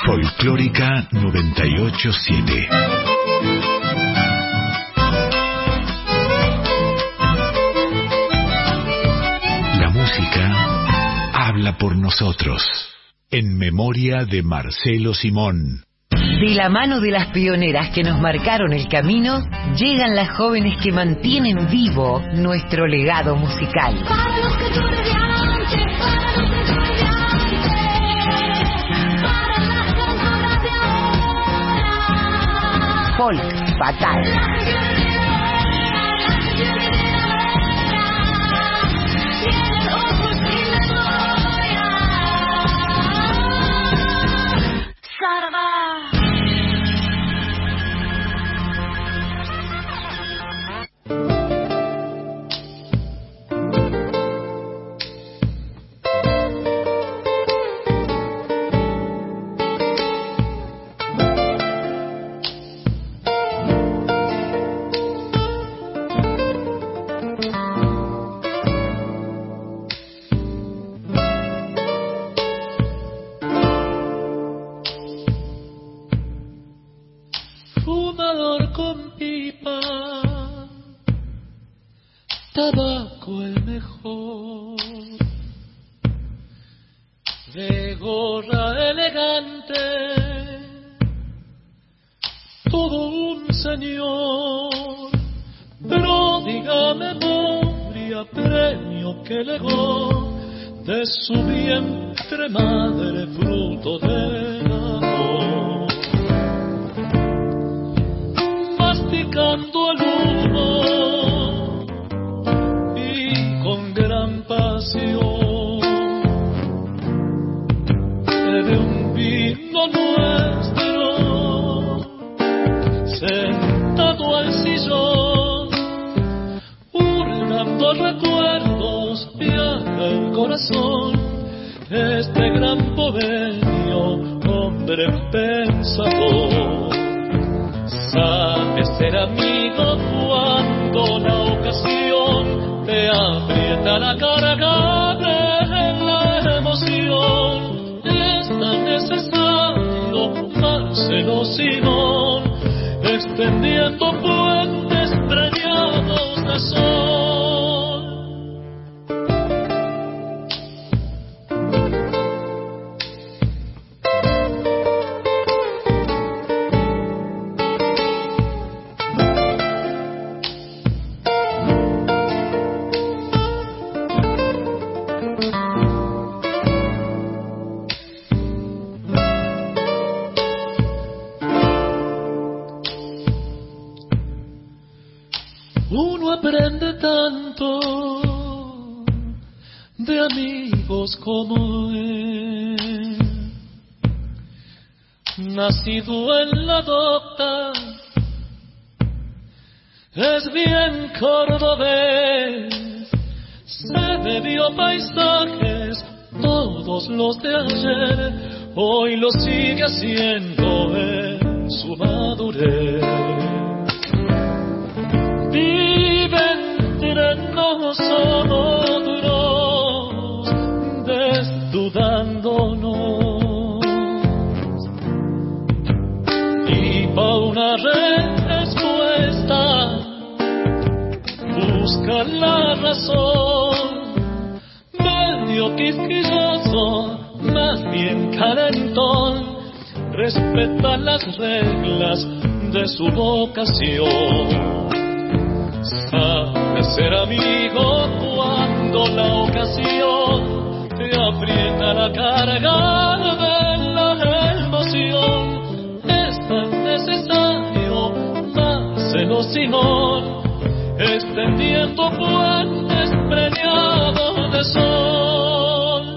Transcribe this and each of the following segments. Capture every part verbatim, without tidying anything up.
Folclórica noventa y ocho siete. La música habla por nosotros. En memoria de Marcelo Simón. De la mano de las pioneras que nos marcaron el camino, llegan las jóvenes que mantienen vivo nuestro legado musical. Para los que son radiantes, para los que son radiantes, para las cantoras de ahora. Folk Fatal. Fumador con pipa, tabaco el mejor, de gorra elegante, todo un señor, pródiga memoria, premio que legó de su vientre madre, fruto del amor. Masticando el humo y con gran pasión bebe un vino nuestro, sentado al sillón, hurgando recuerdos, viaja el corazón, este gran bohemio, hombre pensador. Sabe ser amigo cuando la ocasión te aprieta la carga de la emoción. Es tan necesario Marcelo Simón, extendiendo puentes preñados de sol. Uno aprende tanto de amigos como él, nacido en la docta, es bien cordobés, se bebió paisajes, todos los de ayer, hoy lo sigue haciendo en su madurez. Vive entre nosotros, desdudándonos, y pa' una respuesta busca la razón, medio quisquilloso, más bien calentón, respeta las reglas de su vocación. Sabe ser amigo cuando la ocasión te aprieta la carga de la emoción. Es tan necesario Marcelo Simón, extendiendo puentes preñados de sol.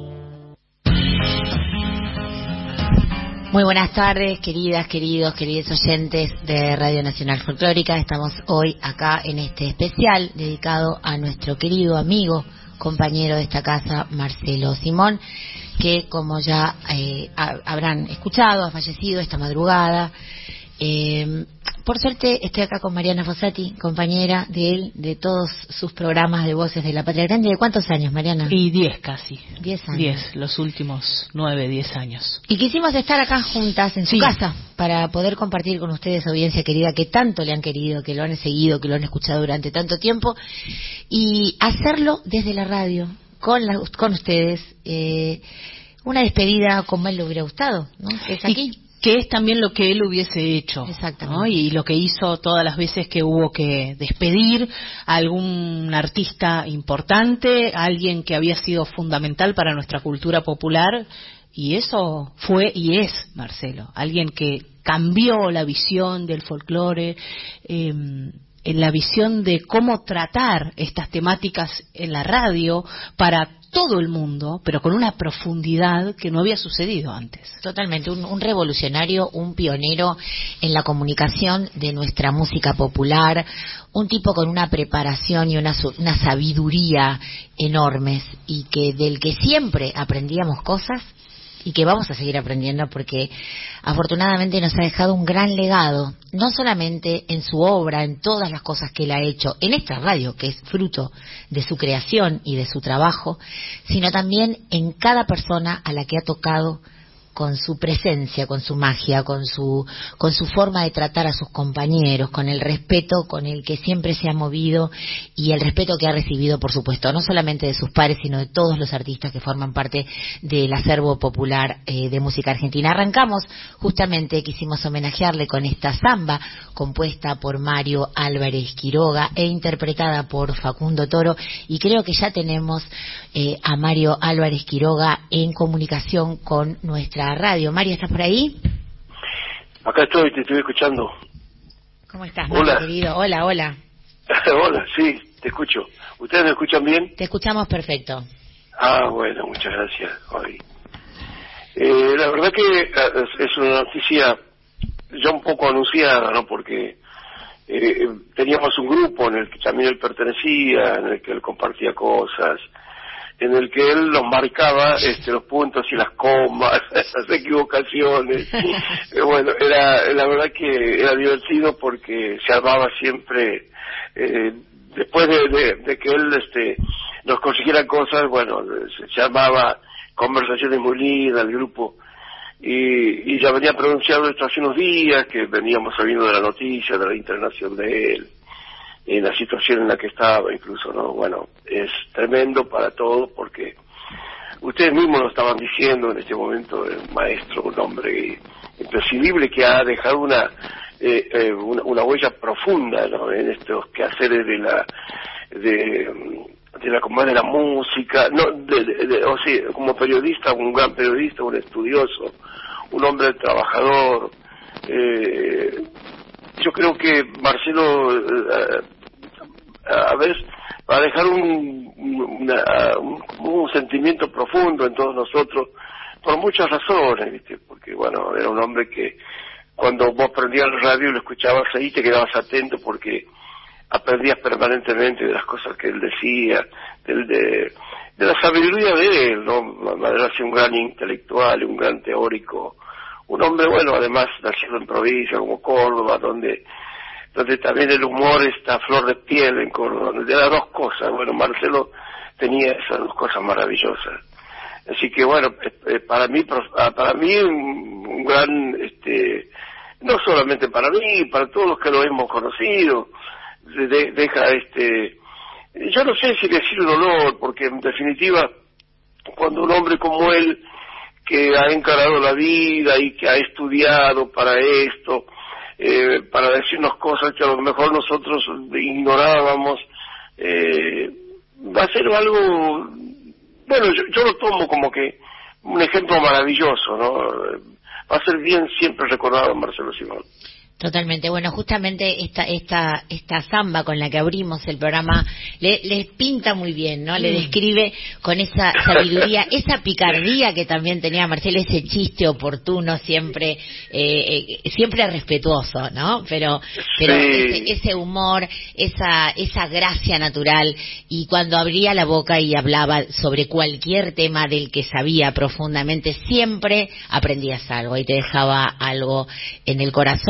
Muy buenas tardes, queridas, queridos, queridos oyentes de Radio Nacional Folclórica. Estamos hoy acá en este especial dedicado a nuestro querido amigo, compañero de esta casa, Marcelo Simón, que como ya eh, habrán escuchado, ha fallecido esta madrugada. Eh, Por suerte estoy acá con Mariana Fossati, compañera de él, de todos sus programas de Voces de la Patria Grande. ¿De cuántos años, Mariana? Y diez casi. Diez años. Diez, los últimos nueve, diez años. Y quisimos estar acá juntas en su Sí. casa para poder compartir con ustedes, audiencia querida, que tanto le han querido, que lo han seguido, que lo han escuchado durante tanto tiempo, y hacerlo desde la radio, con, la, con ustedes, eh, una despedida como él le hubiera gustado, ¿no? Que es aquí. Y que es también lo que él hubiese hecho. Exactamente. ¿no? Y lo que hizo todas las veces que hubo que despedir a algún artista importante, a alguien que había sido fundamental para nuestra cultura popular, y eso fue y es Marcelo, alguien que cambió la visión del folclore, eh, en la visión de cómo tratar estas temáticas en la radio para todo el mundo, pero con una profundidad que no había sucedido antes. Totalmente, un, un revolucionario, un pionero en la comunicación de nuestra música popular, un tipo con una preparación y una, una sabiduría enormes, y que del que siempre aprendíamos cosas y que vamos a seguir aprendiendo, porque afortunadamente nos ha dejado un gran legado, no solamente en su obra, en todas las cosas que él ha hecho en esta radio, que es fruto de su creación y de su trabajo, sino también en cada persona a la que ha tocado, con su presencia, con su magia, con su con su forma de tratar a sus compañeros, con el respeto con el que siempre se ha movido y el respeto que ha recibido, por supuesto, no solamente de sus pares, sino de todos los artistas que forman parte del acervo popular eh, de música argentina. Arrancamos, justamente, quisimos homenajearle con esta samba compuesta por Mario Álvarez Quiroga e interpretada por Facundo Toro, y creo que ya tenemos eh, a Mario Álvarez Quiroga en comunicación con nuestra radio. Mario, ¿estás por ahí? Acá estoy, te estoy escuchando. ¿Cómo estás, Mario, Hola. querido? Hola, hola. Hola, sí, te escucho. ¿Ustedes me escuchan bien? Te escuchamos perfecto. Ah, bueno, muchas gracias. Ay. Eh, la verdad que eh, es una noticia ya un poco anunciada, ¿no? Porque eh, teníamos un grupo en el que también él pertenecía, en el que él compartía cosas, en el que él nos marcaba este, los puntos y las comas, esas equivocaciones. Eh, bueno, era la verdad que era divertido porque se armaba siempre, eh, después de, de, de que él este, nos consiguiera cosas, bueno, se, se armaba conversaciones muy lindas, el grupo, y, y ya venía pronunciado esto hace unos días, que veníamos sabiendo de la noticia, de la internación de él, en la situación en la que estaba incluso, ¿no? Bueno, es tremendo para todos porque ustedes mismos lo estaban diciendo en este momento, el maestro, un hombre imprescindible que ha dejado una eh, eh, una, una huella profunda, ¿no? En estos quehaceres de la de, de la como de la música, no, de, de, de, o sea, como periodista, un gran periodista, un estudioso, un hombre trabajador. eh, Yo creo que Marcelo, eh, a ver, va a dejar un, una, un, un sentimiento profundo en todos nosotros, por muchas razones, ¿viste? Porque, bueno, era un hombre que cuando vos prendías la radio y lo escuchabas ahí, te quedabas atento porque aprendías permanentemente de las cosas que él decía, de, de, de la sabiduría de él, ¿no? Además, un gran intelectual, un gran teórico, un hombre, bueno, además nacido en provincia como Córdoba, donde donde también el humor está a flor de piel en Córdoba, de las dos cosas. Bueno, Marcelo tenía esas dos cosas maravillosas. Así que, bueno, eh, para mí, para mí un, un gran, este, no solamente para mí, para todos los que lo hemos conocido, de, deja, este, yo no sé si decir un honor, porque en definitiva, cuando un hombre como él, que ha encarado la vida y que ha estudiado para esto, eh, para decirnos cosas que a lo mejor nosotros ignorábamos, eh, va a ser algo, bueno, yo, yo lo tomo como que un ejemplo maravilloso, ¿no? Va a ser bien siempre recordado Marcelo Simón. Totalmente. Bueno, justamente esta esta esta samba con la que abrimos el programa le, les pinta muy bien, ¿no? Le describe con esa sabiduría, esa picardía que también tenía Marcelo, ese chiste oportuno, siempre eh, eh, siempre respetuoso, ¿no? Pero pero Sí. ese, ese humor, esa esa gracia natural, y cuando abría la boca y hablaba sobre cualquier tema del que sabía profundamente, siempre aprendías algo y te dejaba algo en el corazón, y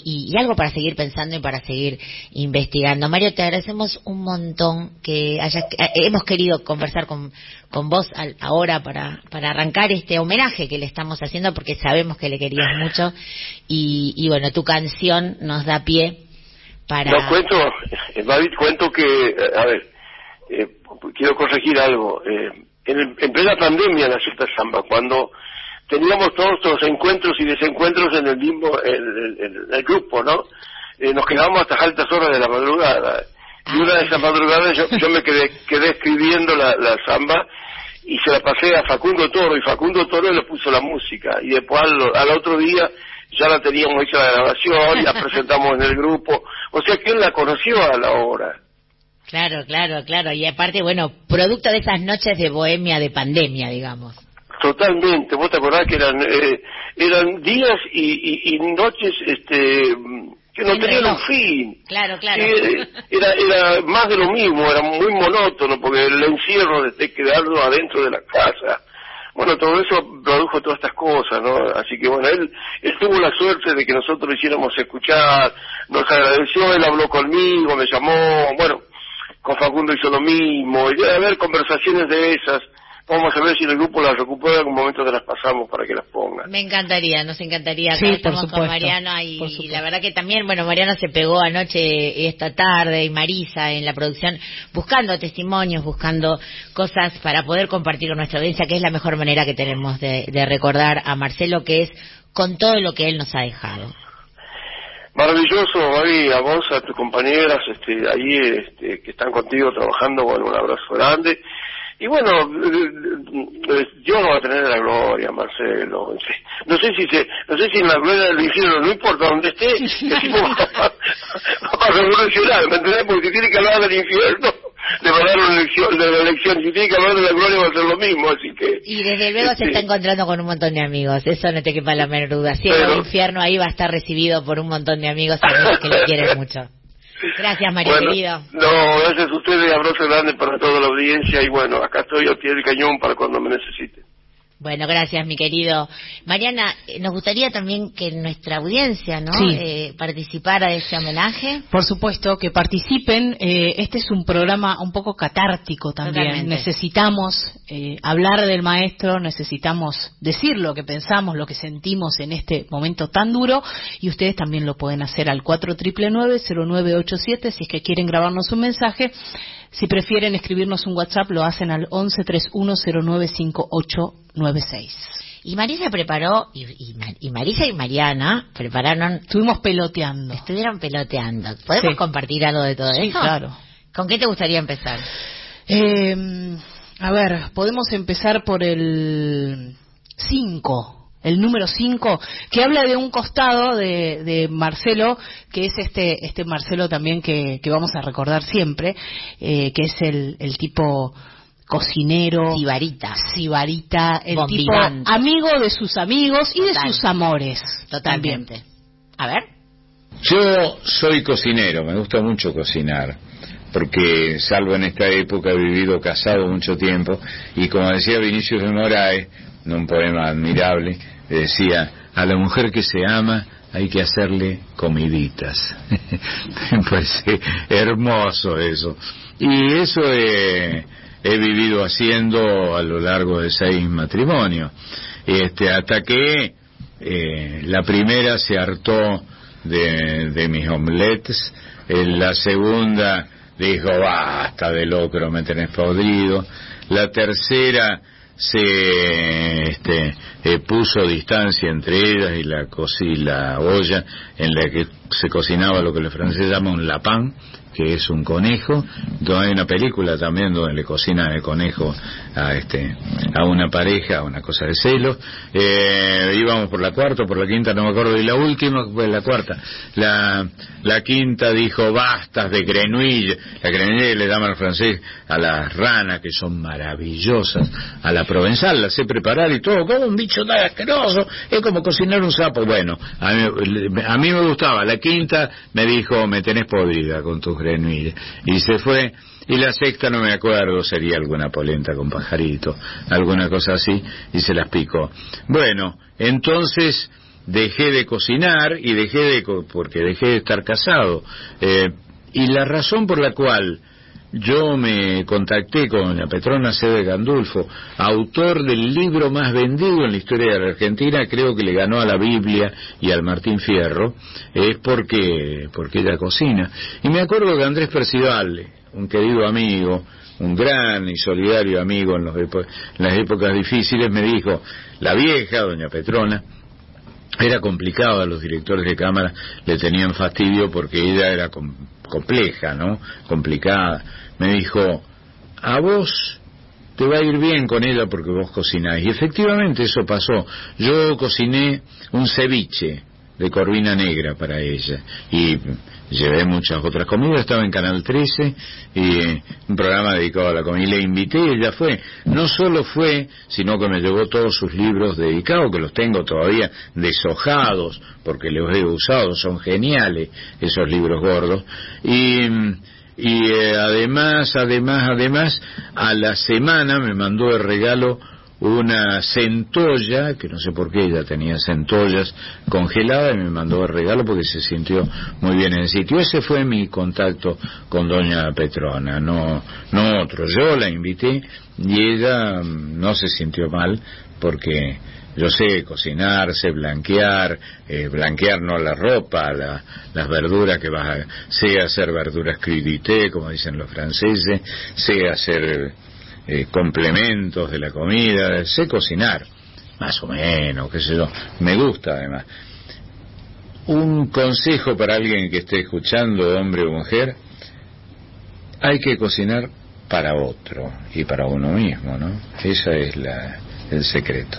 y, y algo para seguir pensando y para seguir investigando. Mario, te agradecemos un montón que hayas, eh, hemos querido conversar con, con vos al, ahora para, para arrancar este homenaje que le estamos haciendo, porque sabemos que le querías mucho, y, y bueno, tu canción nos da pie para... No, cuento, David, cuento que, a ver, eh, quiero corregir algo. Eh, en, el, en plena pandemia nació esta samba, cuando teníamos todos los encuentros y desencuentros en el mismo, en, en, en el grupo, ¿no? Eh, nos quedábamos hasta altas horas de la madrugada. Y una de esas madrugadas yo, yo me quedé, quedé escribiendo la, la samba y se la pasé a Facundo Toro, y Facundo Toro le puso la música, y después al, al otro día ya la teníamos hecha la grabación y la presentamos en el grupo, o sea que él la conoció a la hora. Claro, claro, claro, y aparte, bueno, producto de esas noches de bohemia de pandemia, digamos. Totalmente, vos te acordás que eran eh, eran días y, y, y noches este que no tenían un fin. Claro, claro. Eh, era, era más de lo mismo, era muy monótono, porque el encierro de quedarlo adentro de la casa, bueno, todo eso produjo todas estas cosas, ¿no? Así que bueno, él, él tuvo la suerte de que nosotros lo hiciéramos escuchar, nos agradeció, él habló conmigo, me llamó, bueno, con Facundo hizo lo mismo, y debe haber conversaciones de esas. Vamos a ver si el grupo las recupera, en algún momento te las pasamos para que las pongan. Me encantaría, nos encantaría. Sí, Acá estamos por con supuesto, Mariano y, y la verdad que también, bueno, Mariano se pegó anoche y esta tarde, y Marisa en la producción, buscando testimonios, buscando cosas para poder compartir con nuestra audiencia, que es la mejor manera que tenemos de, de recordar a Marcelo, que es con todo lo que él nos ha dejado. Maravilloso, Mavi, a vos, a tus compañeras, este, ahí, este, que están contigo trabajando, bueno, un abrazo grande. Y bueno, Dios no va a tener la gloria, Marcelo. No sé si se, no sé si en la gloria del infierno, no importa dónde esté, el tipo va, va a revolucionar, ¿me entendés? Porque si tiene que hablar del infierno, le va a dar una elección, de la elección. Si tiene que hablar de la gloria, va a ser lo mismo, así que... Y desde luego este, se está encontrando con un montón de amigos, eso no te quepa la menor duda. Si el infierno ahí va a estar recibido por un montón de amigos, amigos que le quieren mucho. Gracias, Mario, bueno, querido. No, gracias a ustedes, abrazo grande para toda la audiencia, y bueno, acá estoy al pie del cañón para cuando me necesiten. Bueno, gracias, mi querido. Mariana, nos gustaría también que nuestra audiencia, ¿no?, sí. eh, participara de este homenaje. Por supuesto, que participen. Eh, este es un programa un poco catártico también. Totalmente. Necesitamos eh, hablar del maestro, necesitamos decir lo que pensamos, lo que sentimos en este momento tan duro, y ustedes también lo pueden hacer al cuatro nueve nueve, cero nueve ocho siete si es que quieren grabarnos un mensaje. Si prefieren escribirnos un WhatsApp, lo hacen al once treinta y uno cero nueve cinco ocho nueve seis. Y Marisa preparó, y, y, y Marisa y Mariana prepararon... Estuvimos peloteando. Estuvieron peloteando. ¿Podemos Sí. compartir algo de todo Sí, eso? claro. ¿Con qué te gustaría empezar? Eh, a ver, podemos empezar por el cinco. El número cinco, que habla de un costado de, de Marcelo, que es este este Marcelo también que, que vamos a recordar siempre, eh, que es el, el tipo cocinero, Sibarita. sibarita, el Bombivante. tipo amigo de sus amigos y Total. de sus amores. Totalmente. También. A ver. Yo soy cocinero, me gusta mucho cocinar, porque salvo en esta época he vivido casado mucho tiempo, y como decía Vinicius de Moraes, en un poema admirable, decía: a la mujer que se ama hay que hacerle comiditas. Me parece hermoso eso. Y eso he, he vivido haciendo a lo largo de seis matrimonios, este, hasta que eh, la primera se hartó de, de mis omelettes, eh, la segunda dijo: basta de locro, me tenés podrido. La tercera se este, eh, puso distancia entre ellas y la, cocí, la olla en la que se cocinaba lo que los franceses llaman un lapin, que es un conejo. Donde hay una película también donde le cocinan el conejo a este a una pareja, una cosa de celos. Eh, íbamos por la cuarta o por la quinta, no me acuerdo, y la última fue la cuarta. La, la quinta dijo: bastas de grenouille. La grenouille le llaman al francés a las ranas, que son maravillosas, a la provenzal, las sé preparar y todo, como un bicho tan asqueroso, es como cocinar un sapo. Bueno, a mí, a mí me gustaba. La quinta me dijo: me tenés podrida con tus grenouille, y se fue. Y la sexta no me acuerdo, sería alguna polenta con pajarito, alguna cosa así, y se las picó. Bueno, entonces dejé de cocinar y dejé de co- porque dejé de estar casado. Eh, y la razón por la cual yo me contacté con doña Petrona Cede Gandulfo, autor del libro más vendido en la historia de la Argentina, creo que le ganó a la Biblia y al Martín Fierro, es porque porque ella cocina. Y me acuerdo que Andrés Percival, un querido amigo, un gran y solidario amigo en, los epo- en las épocas difíciles, me dijo, la vieja, doña Petrona, era complicado, a los directores de cámara le tenían fastidio porque ella era com- compleja, ¿no? Complicada. Me dijo, a vos te va a ir bien con ella porque vos cocinás. Y efectivamente eso pasó. Yo cociné un ceviche de corvina negra para ella y llevé muchas otras comidas. Estaba en Canal trece y eh, un programa dedicado a la comida, y le invité y ella fue. No solo fue, sino que me llevó todos sus libros dedicados, que los tengo todavía deshojados porque los he usado, son geniales esos libros gordos. Y y eh, además, además, además a la semana me mandó de regalo una centolla, que no sé por qué ella tenía centollas congeladas, y me mandó de regalo porque se sintió muy bien en el sitio. Ese fue mi contacto con doña Petrona, no, no otro. Yo la invité y ella mm, no se sintió mal porque yo sé cocinar, sé blanquear, eh, blanquear no la ropa, la, las verduras que vas a, sé hacer verduras crudité, como dicen los franceses, sé hacer eh, complementos de la comida, sé cocinar, más o menos, qué sé yo, me gusta además. Un consejo para alguien que esté escuchando, hombre o mujer, hay que cocinar para otro y para uno mismo, ¿no? Ese es la, el secreto.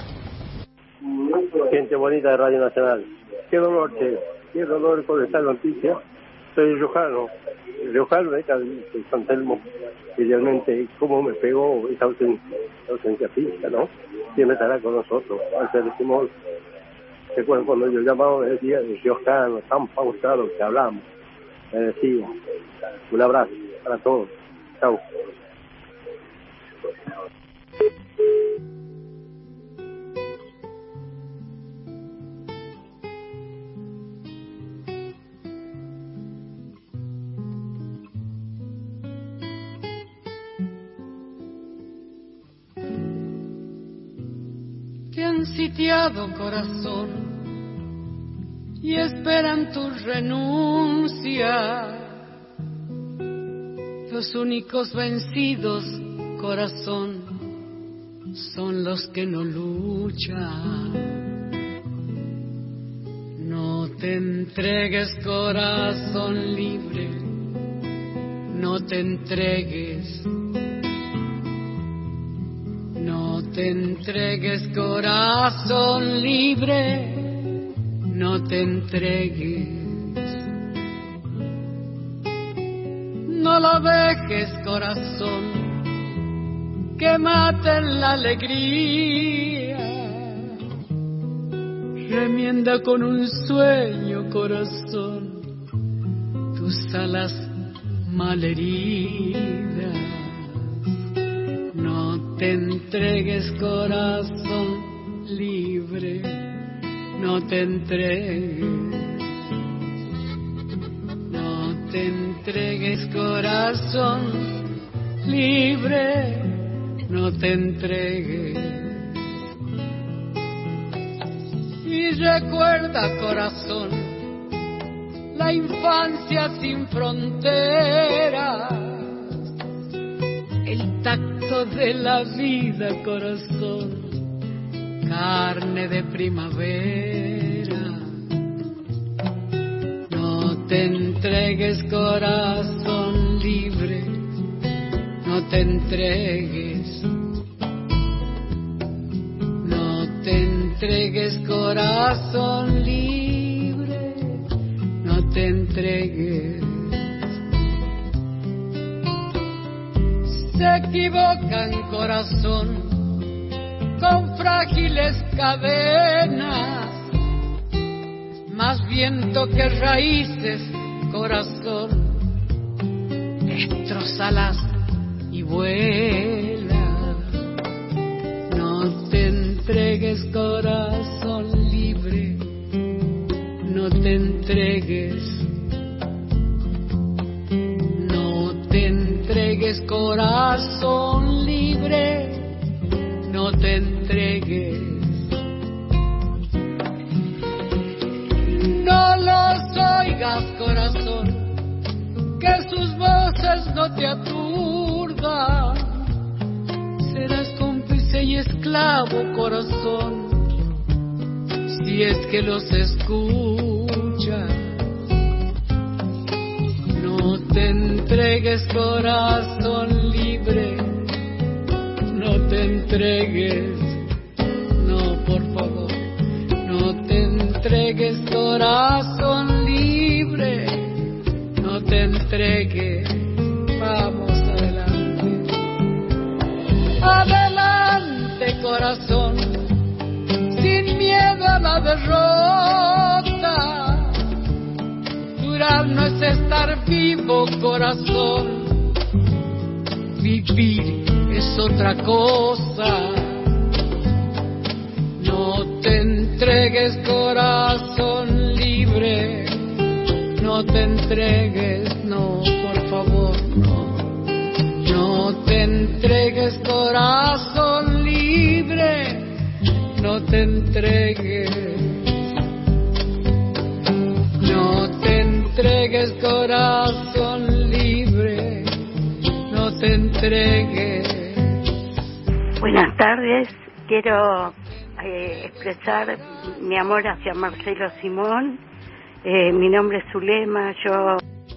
Gente bonita de Radio Nacional. Qué dolor, che. Qué dolor con esta noticia. Soy riojano, riojano de acá de San Telmo. Y realmente, cómo me pegó esa ausencia, ausencia física, ¿no? Siempre estará con nosotros. Antes decimos, recuerdo cuando yo llamaba, me decía, riojano, tan pausado que hablamos. Me decía, un abrazo para todos. Chao. Te han sitiado, corazón, y esperan tu renuncia. Los únicos vencidos, corazón, son los que no luchan. No te entregues, corazón libre, no te entregues. No te entregues, corazón libre, no te entregues. No lo dejes, corazón, que maten la alegría. Remienda con un sueño, corazón, tus alas malheridas. No te entregues, corazón libre, no te entregues. No te entregues, corazón libre, no te entregues. Y recuerda, corazón, la infancia sin fronteras, el tacto de la vida, corazón, carne de primavera. No te entregues, corazón libre, no te entregues. No te entregues, corazón libre, no te entregues. Se equivocan, corazón, con frágiles cadenas, más viento que raíces, corazón, destrózalas y vuela. No te entregues, corazón libre, entregues, no te entregues, corazón libre, no te entregues. No los oigas, corazón, que sus voces no te aturdan. Serás cómplice y esclavo, corazón, si es que los escuchas. No te entregues, corazón libre, no te entregues, no, por favor. No te entregues, corazón libre, no te entregues, vamos adelante. Adelante, corazón, sin miedo a la derrota. Durar no es estar vivo, corazón, vivir es otra cosa. No te entregues, corazón libre, no te entregues, no, por favor, no. No te entregues, corazón libre, no te entregues. No te entregues, corazón libre, no te entregues. Buenas tardes, quiero Eh, expresar mi amor hacia Marcelo Simón. Eh, mi nombre es Zulema, yo...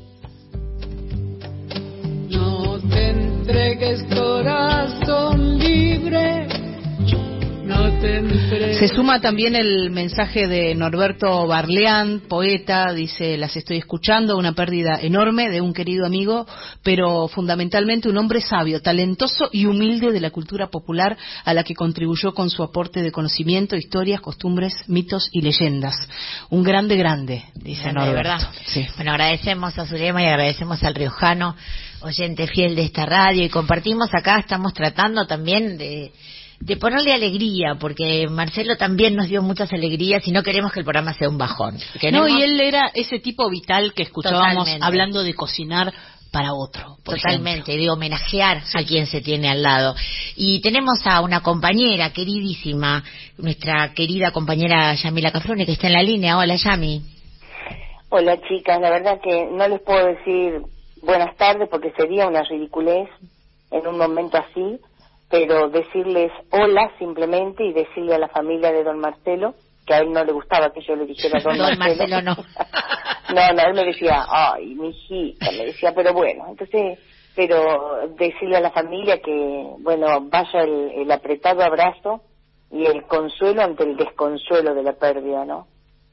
No te entregues, corazón libre, no te entregues. Se suma también el mensaje de Norberto Barleán, poeta, dice: las estoy escuchando, una pérdida enorme de un querido amigo, pero fundamentalmente un hombre sabio, talentoso y humilde de la cultura popular, a la que contribuyó con su aporte de conocimiento, historias, costumbres, mitos y leyendas. Un grande, grande, dice Grande, Norberto. ¿verdad? Sí. Bueno, agradecemos a Zulema y agradecemos al riojano, oyente fiel de esta radio, y compartimos acá, estamos tratando también de... de ponerle alegría, porque Marcelo también nos dio muchas alegrías y no queremos que el programa sea un bajón. Queremos... No, y él era ese tipo vital que escuchábamos Totalmente. hablando de cocinar para otro, por Totalmente, ejemplo. de homenajear a quien se tiene al lado. Y tenemos a una compañera queridísima, nuestra querida compañera Yamila Cafrune, que está en la línea. Hola, Yami. Hola, chicas, la verdad que no les puedo decir buenas tardes porque sería una ridiculez en un momento así, pero decirles hola simplemente y decirle a la familia de don Marcelo, que a él no le gustaba que yo le dijera don, Don Marcelo. Marcelo no. No, no, él me decía, ay, mi hijita, me decía, pero bueno, entonces, pero decirle a la familia que, bueno, vaya el, el apretado abrazo y el consuelo ante el desconsuelo de la pérdida, ¿no?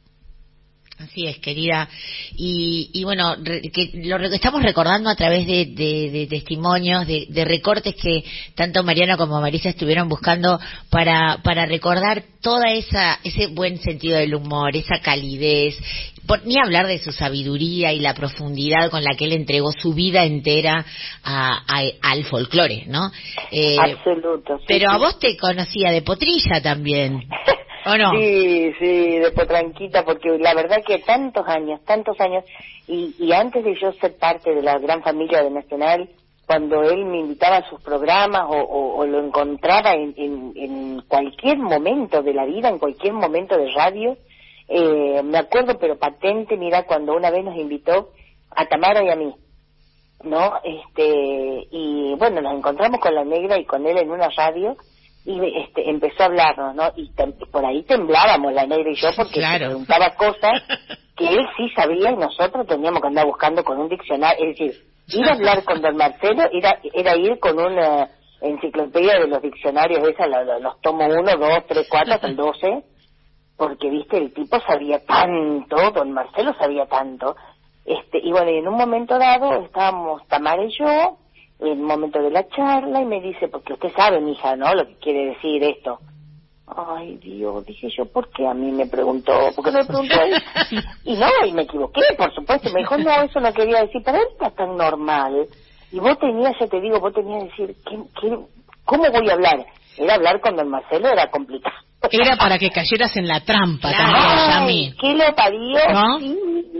Así es, querida. Y, y bueno, re, que lo re, estamos recordando a través de, de, de testimonios, de, de recortes que tanto Mariano como Marisa estuvieron buscando para, para recordar toda esa ese buen sentido del humor, esa calidez, por, ni hablar de su sabiduría y la profundidad con la que él entregó su vida entera a, a, al folclore, ¿no? Eh, Absoluto. Sí, pero sí. a vos te conocía de Potrilla también. ¿O no? Sí, sí, de potranquita, porque la verdad que tantos años, tantos años, y, y antes de yo ser parte de la gran familia de Nacional, cuando él me invitaba a sus programas o, o, o lo encontraba en, en, en cualquier momento de la vida, en cualquier momento de radio, eh, me acuerdo pero patente, mira, cuando una vez nos invitó a Tamara y a mí, ¿no? Este, y bueno, nos encontramos con la negra y con él en una radio, y este, empezó a hablarnos, ¿no? Y tem- por ahí temblábamos la negra y yo porque Claro. se preguntaba cosas que él sí sabía y nosotros teníamos que andar buscando con un diccionario. Es decir, ir a hablar con don Marcelo era, era ir con una enciclopedia de los diccionarios, esa, la- la- los tomos uno, dos, tres, cuatro, hasta el doce, porque, viste, el tipo sabía tanto, don Marcelo sabía tanto. Este, y bueno, y en un momento dado estábamos Tamara y yo, en un momento de la charla, y me dice, porque usted sabe, mija, ¿no?, lo que quiere decir esto. Ay, Dios, dije yo, ¿por qué a mí me preguntó? ¿Por qué no me preguntó a él? Y no, y me equivoqué, por supuesto. Me dijo, no, eso no quería decir, pero él está tan normal. Y vos tenías, ya te digo, vos tenías que decir, ¿qué, qué, ¿cómo voy a hablar? Era hablar con don Marcelo, era complicado. Era para que cayeras en la trampa Ay, también, Yami. ¿qué lo parió? ¿No? Sí,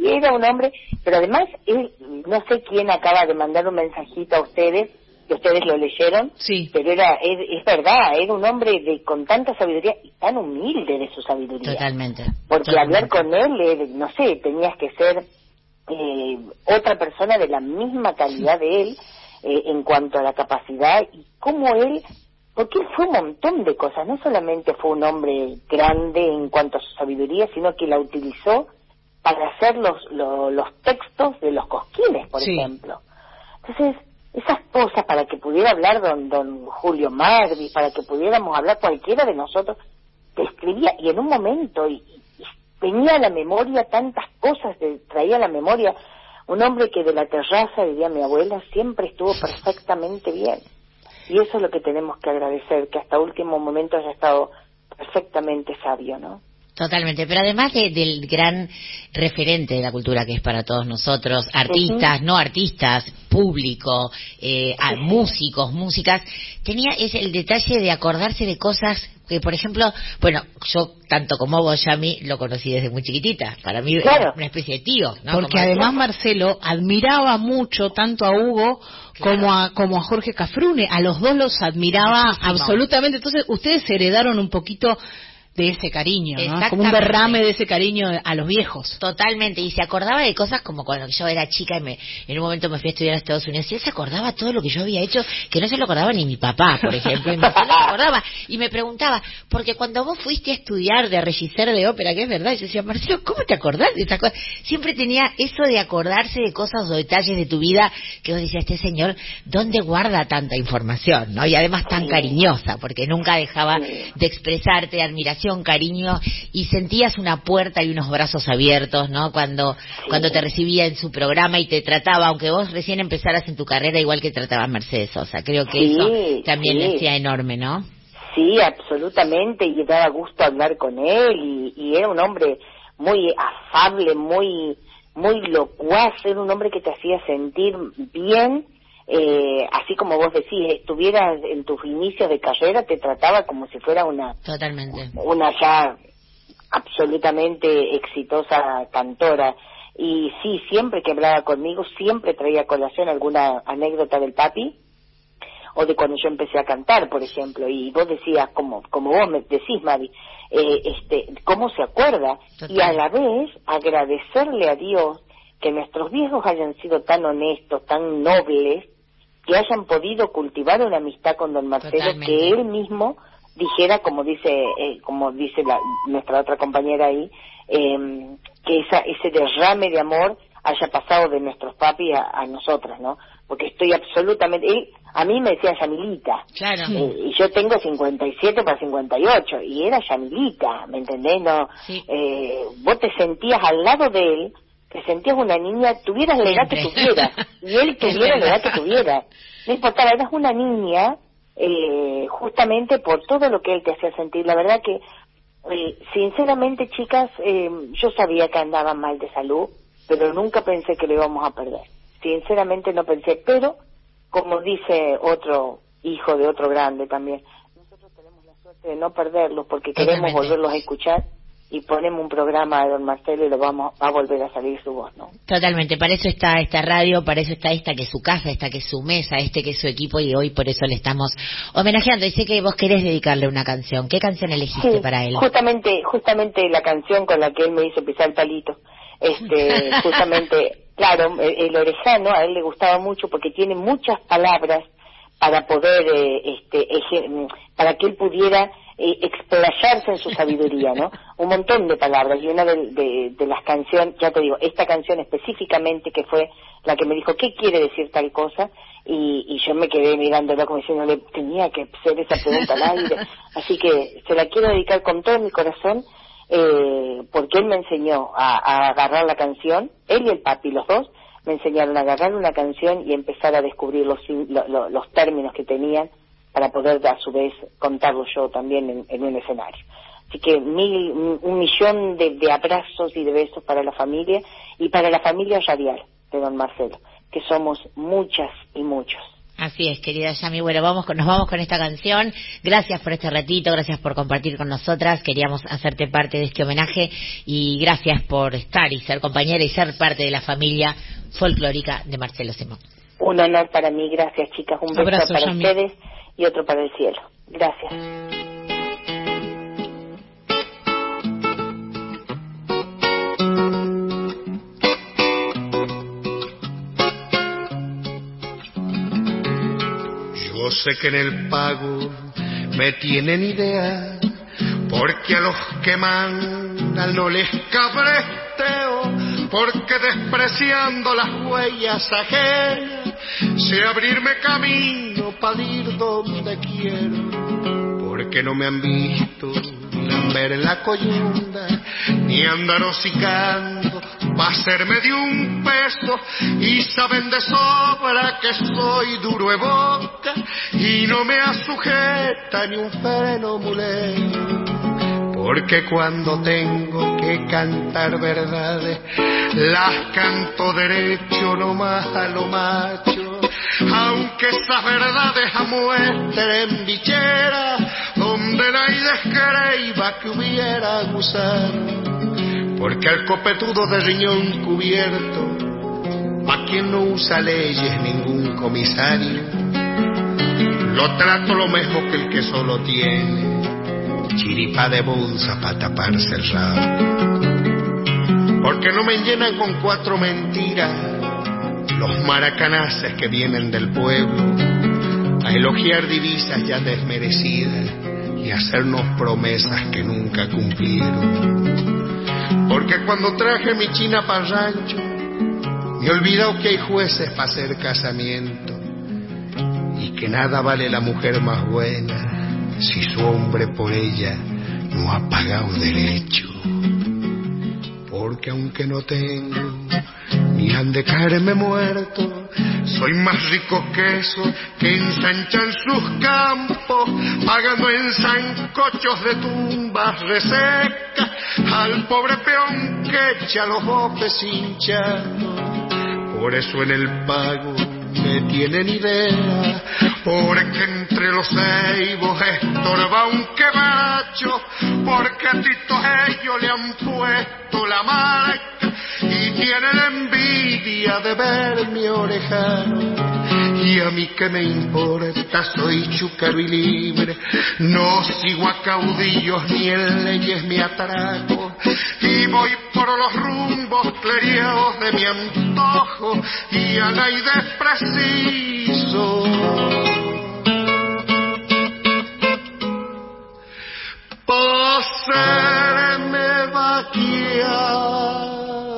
y era un hombre, pero además, él, no sé quién acaba de mandar un mensajito a ustedes, que ustedes lo leyeron, sí. pero era es, es verdad, era un hombre de con tanta sabiduría y tan humilde de su sabiduría. Totalmente. Porque Totalmente. hablar con él, eh, no sé, tenías que ser eh, otra persona de la misma calidad de él eh, en cuanto a la capacidad y cómo él, porque él fue un montón de cosas, no solamente fue un hombre grande en cuanto a su sabiduría, sino que la utilizó para hacer los, los, los textos de los Cosquines, por sí. ejemplo. Entonces, esas cosas para que pudiera hablar don, don Julio Magri, para que pudiéramos hablar cualquiera de nosotros, te escribía, y en un momento, y, y venía a la memoria tantas cosas, de, traía a la memoria un hombre que de la terraza, diría mi abuela, siempre estuvo perfectamente bien. Y eso es lo que tenemos que agradecer, que hasta último momento haya estado perfectamente sabio, ¿no? Totalmente, pero además de, del gran referente de la cultura que es para todos nosotros, artistas, uh-huh. no artistas, público, eh, a, músicos, músicas, tenía es el detalle de acordarse de cosas que, por ejemplo, bueno, yo tanto como vos, Yami, lo conocí desde muy chiquitita, para mí claro. era una especie de tío, ¿no? Porque como además decía. Marcelo admiraba mucho tanto a Hugo claro. como a como a Jorge Cafrune, a los dos los admiraba Muchísimo. absolutamente, entonces ustedes heredaron un poquito de ese cariño, ¿no? Como un derrame de ese cariño a los viejos. Totalmente, y se acordaba de cosas como cuando yo era chica y me, en un momento me fui a estudiar a Estados Unidos, y él se acordaba todo lo que yo había hecho, que no se lo acordaba ni mi papá, por ejemplo, y me, se lo acordaba, y me preguntaba, porque cuando vos fuiste a estudiar de regisseur de ópera, que es verdad, yo decía, Marcelo, ¿cómo te acordás de estas cosas? Siempre tenía eso de acordarse de cosas o detalles de tu vida, que vos decías, este señor, ¿dónde guarda tanta información? ¿No? Y además tan cariñosa, porque nunca dejaba de expresarte admiración, cariño, y sentías una puerta y unos brazos abiertos, ¿no? Cuando sí. cuando te recibía en su programa y te trataba, aunque vos recién empezaras en tu carrera, igual que trataba Mercedes Sosa. Creo que sí, eso también sí. le hacía enorme, ¿no? Sí, absolutamente, y daba gusto hablar con él, y, y era un hombre muy afable, muy muy locuaz, era un hombre que te hacía sentir bien. Eh, así como vos decís, estuvieras en tus inicios de carrera, te trataba como si fuera una totalmente una ya absolutamente exitosa cantora. Y sí, siempre que hablaba conmigo, siempre traía a colación alguna anécdota del papi, o de cuando yo empecé a cantar, por ejemplo, y vos decías, como como vos me decís, Mari, eh, este, cómo se acuerda, total. Y a la vez agradecerle a Dios que nuestros viejos hayan sido tan honestos, tan nobles, que hayan podido cultivar una amistad con don Marcelo. Totalmente. Que él mismo dijera, como dice eh, como dice la, nuestra otra compañera ahí, eh, que esa, ese derrame de amor haya pasado de nuestros papis a, a nosotras, ¿no? Porque estoy absolutamente... Él, a mí me decía Yamilita, claro. eh, y yo tengo cincuenta y siete para cincuenta y ocho, y era Yamilita, ¿me entendés? No, sí. eh, vos te sentías al lado de él, te sentías una niña, tuvieras la edad que tuvieras, y él tuviera la edad que tuviera. No importaba, eras una niña, eh, justamente por todo lo que él te hacía sentir. La verdad que, eh, sinceramente, chicas, eh, yo sabía que andaba mal de salud, pero nunca pensé que lo íbamos a perder. Sinceramente no pensé, pero, como dice otro hijo de otro grande también, nosotros tenemos la suerte de no perderlos porque queremos Totalmente. volverlos a escuchar, y ponemos un programa de don Marcelo y lo vamos va a volver a salir su voz, ¿no? Totalmente, para eso está esta radio, para eso está esta que es su casa, esta que es su mesa, este que es su equipo, y hoy por eso le estamos homenajeando. Y sé que vos querés dedicarle una canción. ¿Qué canción elegiste sí, para él? Justamente, justamente la canción con la que él me hizo pisar el palito. Este, justamente, claro, el, el orejano a él le gustaba mucho porque tiene muchas palabras para poder, eh, este, eje, para que él pudiera eh, explayarse en su sabiduría, ¿no? Un montón de palabras, y una de, de, de las canciones, ya te digo, esta canción específicamente, que fue la que me dijo, ¿qué quiere decir tal cosa? Y, y yo me quedé mirándolo como diciendo, le tenía que hacer esa pregunta al aire. Así que se la quiero dedicar con todo mi corazón, eh, porque él me enseñó a, a agarrar la canción, él y el papi, los dos, me enseñaron a agarrar una canción y empezar a descubrir los, los, los términos que tenían para poder a su vez contarlo yo también en, en un escenario. Así que mil, un millón de, de abrazos y de besos para la familia y para la familia radial de don Marcelo, que somos muchas y muchos. Así es, querida Yami. Bueno, vamos con, nos vamos con esta canción. Gracias por este ratito, gracias por compartir con nosotras. Queríamos hacerte parte de este homenaje y gracias por estar y ser compañera y ser parte de la familia folclórica de Marcelo Simón. Un honor para mí, gracias chicas. Un beso Abrazo, para Yami. ustedes y otro para el cielo. Gracias. Yo sé que en el pago me tienen idea, porque a los que mandan no les cabresteo, porque despreciando las huellas ajenas sé abrirme camino para ir donde quiero, porque no me han visto lamber la coyunda ni andar hocicando pa' hacerme de un peso, y saben de sobra que soy duro de boca y no me asujeta ni un freno mulero, porque cuando tengo que cantar verdades las canto derecho nomás a lo macho, aunque esas verdades amuestren bichera donde nadie creiba que hubiera gusano, porque al copetudo de riñón cubierto, pa' quien no usa leyes ningún comisario, lo trato lo mismo que el que solo tiene chiripa de bolsa pa' taparse el rabo, porque no me llenan con cuatro mentiras los maracanaces que vienen del pueblo a elogiar divisas ya desmerecidas y hacernos promesas que nunca cumplieron. Porque cuando traje mi china para rancho, me he olvidado que hay jueces para hacer casamiento y que nada vale la mujer más buena si su hombre por ella no ha pagado derecho. Porque aunque no tengo ni han de caerme muerto, soy más rico que eso que ensanchan sus campos, pagando en sancochos de tumbas resecas al pobre peón que echa los bofes hinchando. Por eso en el pago me tienen idea, porque entre los ceibos estorba un quebracho, porque a Tito ellos le han puesto la marca y tienen envidia de ver mi orejano. Y a mí que me importa, soy chúcaro y libre, no sigo a caudillos ni en leyes me atraco, y voy por los rumbos cleriados de mi antojo y a nadie preciso. Pasarme vaquear.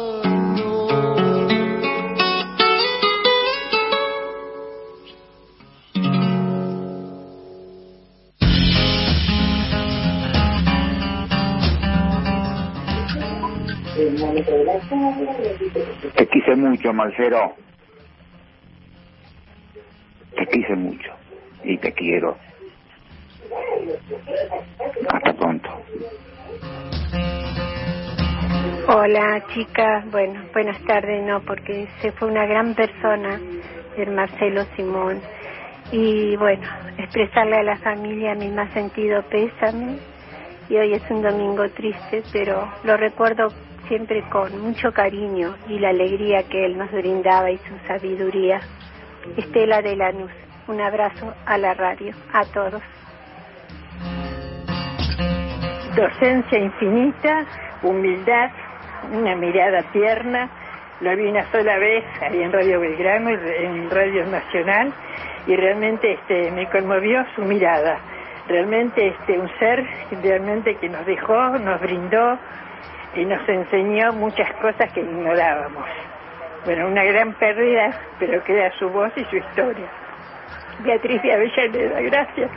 Te quise mucho, Marcelo. Te quise mucho y te quiero. Hasta pronto. Hola chicas, bueno, buenas tardes, no, porque se fue una gran persona, el Marcelo Simón, y bueno, expresarle a la familia mi más sentido pésame, y hoy es un domingo triste, pero lo recuerdo siempre con mucho cariño y la alegría que él nos brindaba y su sabiduría. Estela de Lanús, un abrazo a la radio, a todos. Docencia infinita, humildad, una mirada tierna. Lo vi una sola vez ahí en Radio Belgrano, en Radio Nacional, y realmente este, me conmovió su mirada. Realmente este, un ser realmente que nos dejó, nos brindó y nos enseñó muchas cosas que ignorábamos. Bueno, una gran pérdida, pero queda su voz y su historia. Beatriz de Avellaneda, gracias.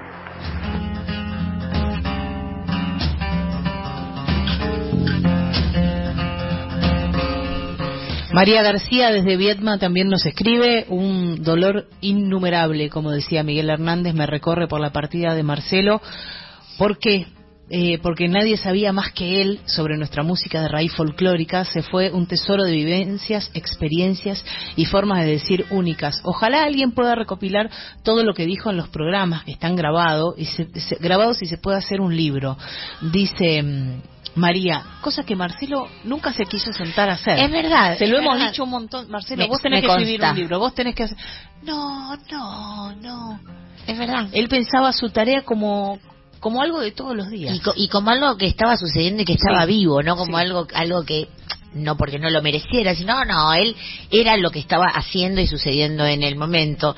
María García desde Viedma también nos escribe: un dolor innumerable, como decía Miguel Hernández, me recorre por la partida de Marcelo, porque eh, porque nadie sabía más que él sobre nuestra música de raíz folclórica. Se fue un tesoro de vivencias, experiencias y formas de decir únicas. Ojalá alguien pueda recopilar todo lo que dijo en los programas que están grabados y se, se, grabados y se pueda hacer un libro. Dice mmm, María, cosa que Marcelo nunca se quiso sentar a hacer. Es verdad. Se lo es hemos verdad. dicho un montón. Marcelo, Me- vos tenés me que escribir consta. un libro, vos tenés que hacer... No, no, no. Es verdad. Él pensaba su tarea como como algo de todos los días. Y, co- y como algo que estaba sucediendo y que estaba Sí. vivo, no como Sí. algo algo que no porque no lo mereciera, sino no, él era lo que estaba haciendo y sucediendo en el momento.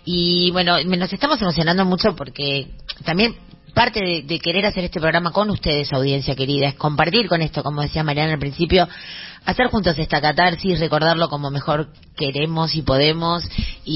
Y bueno, me- nos estamos emocionando mucho porque también parte de, de querer hacer este programa con ustedes, audiencia querida, es compartir con esto, como decía Mariana al principio, hacer juntos esta catarsis, recordarlo como mejor queremos y podemos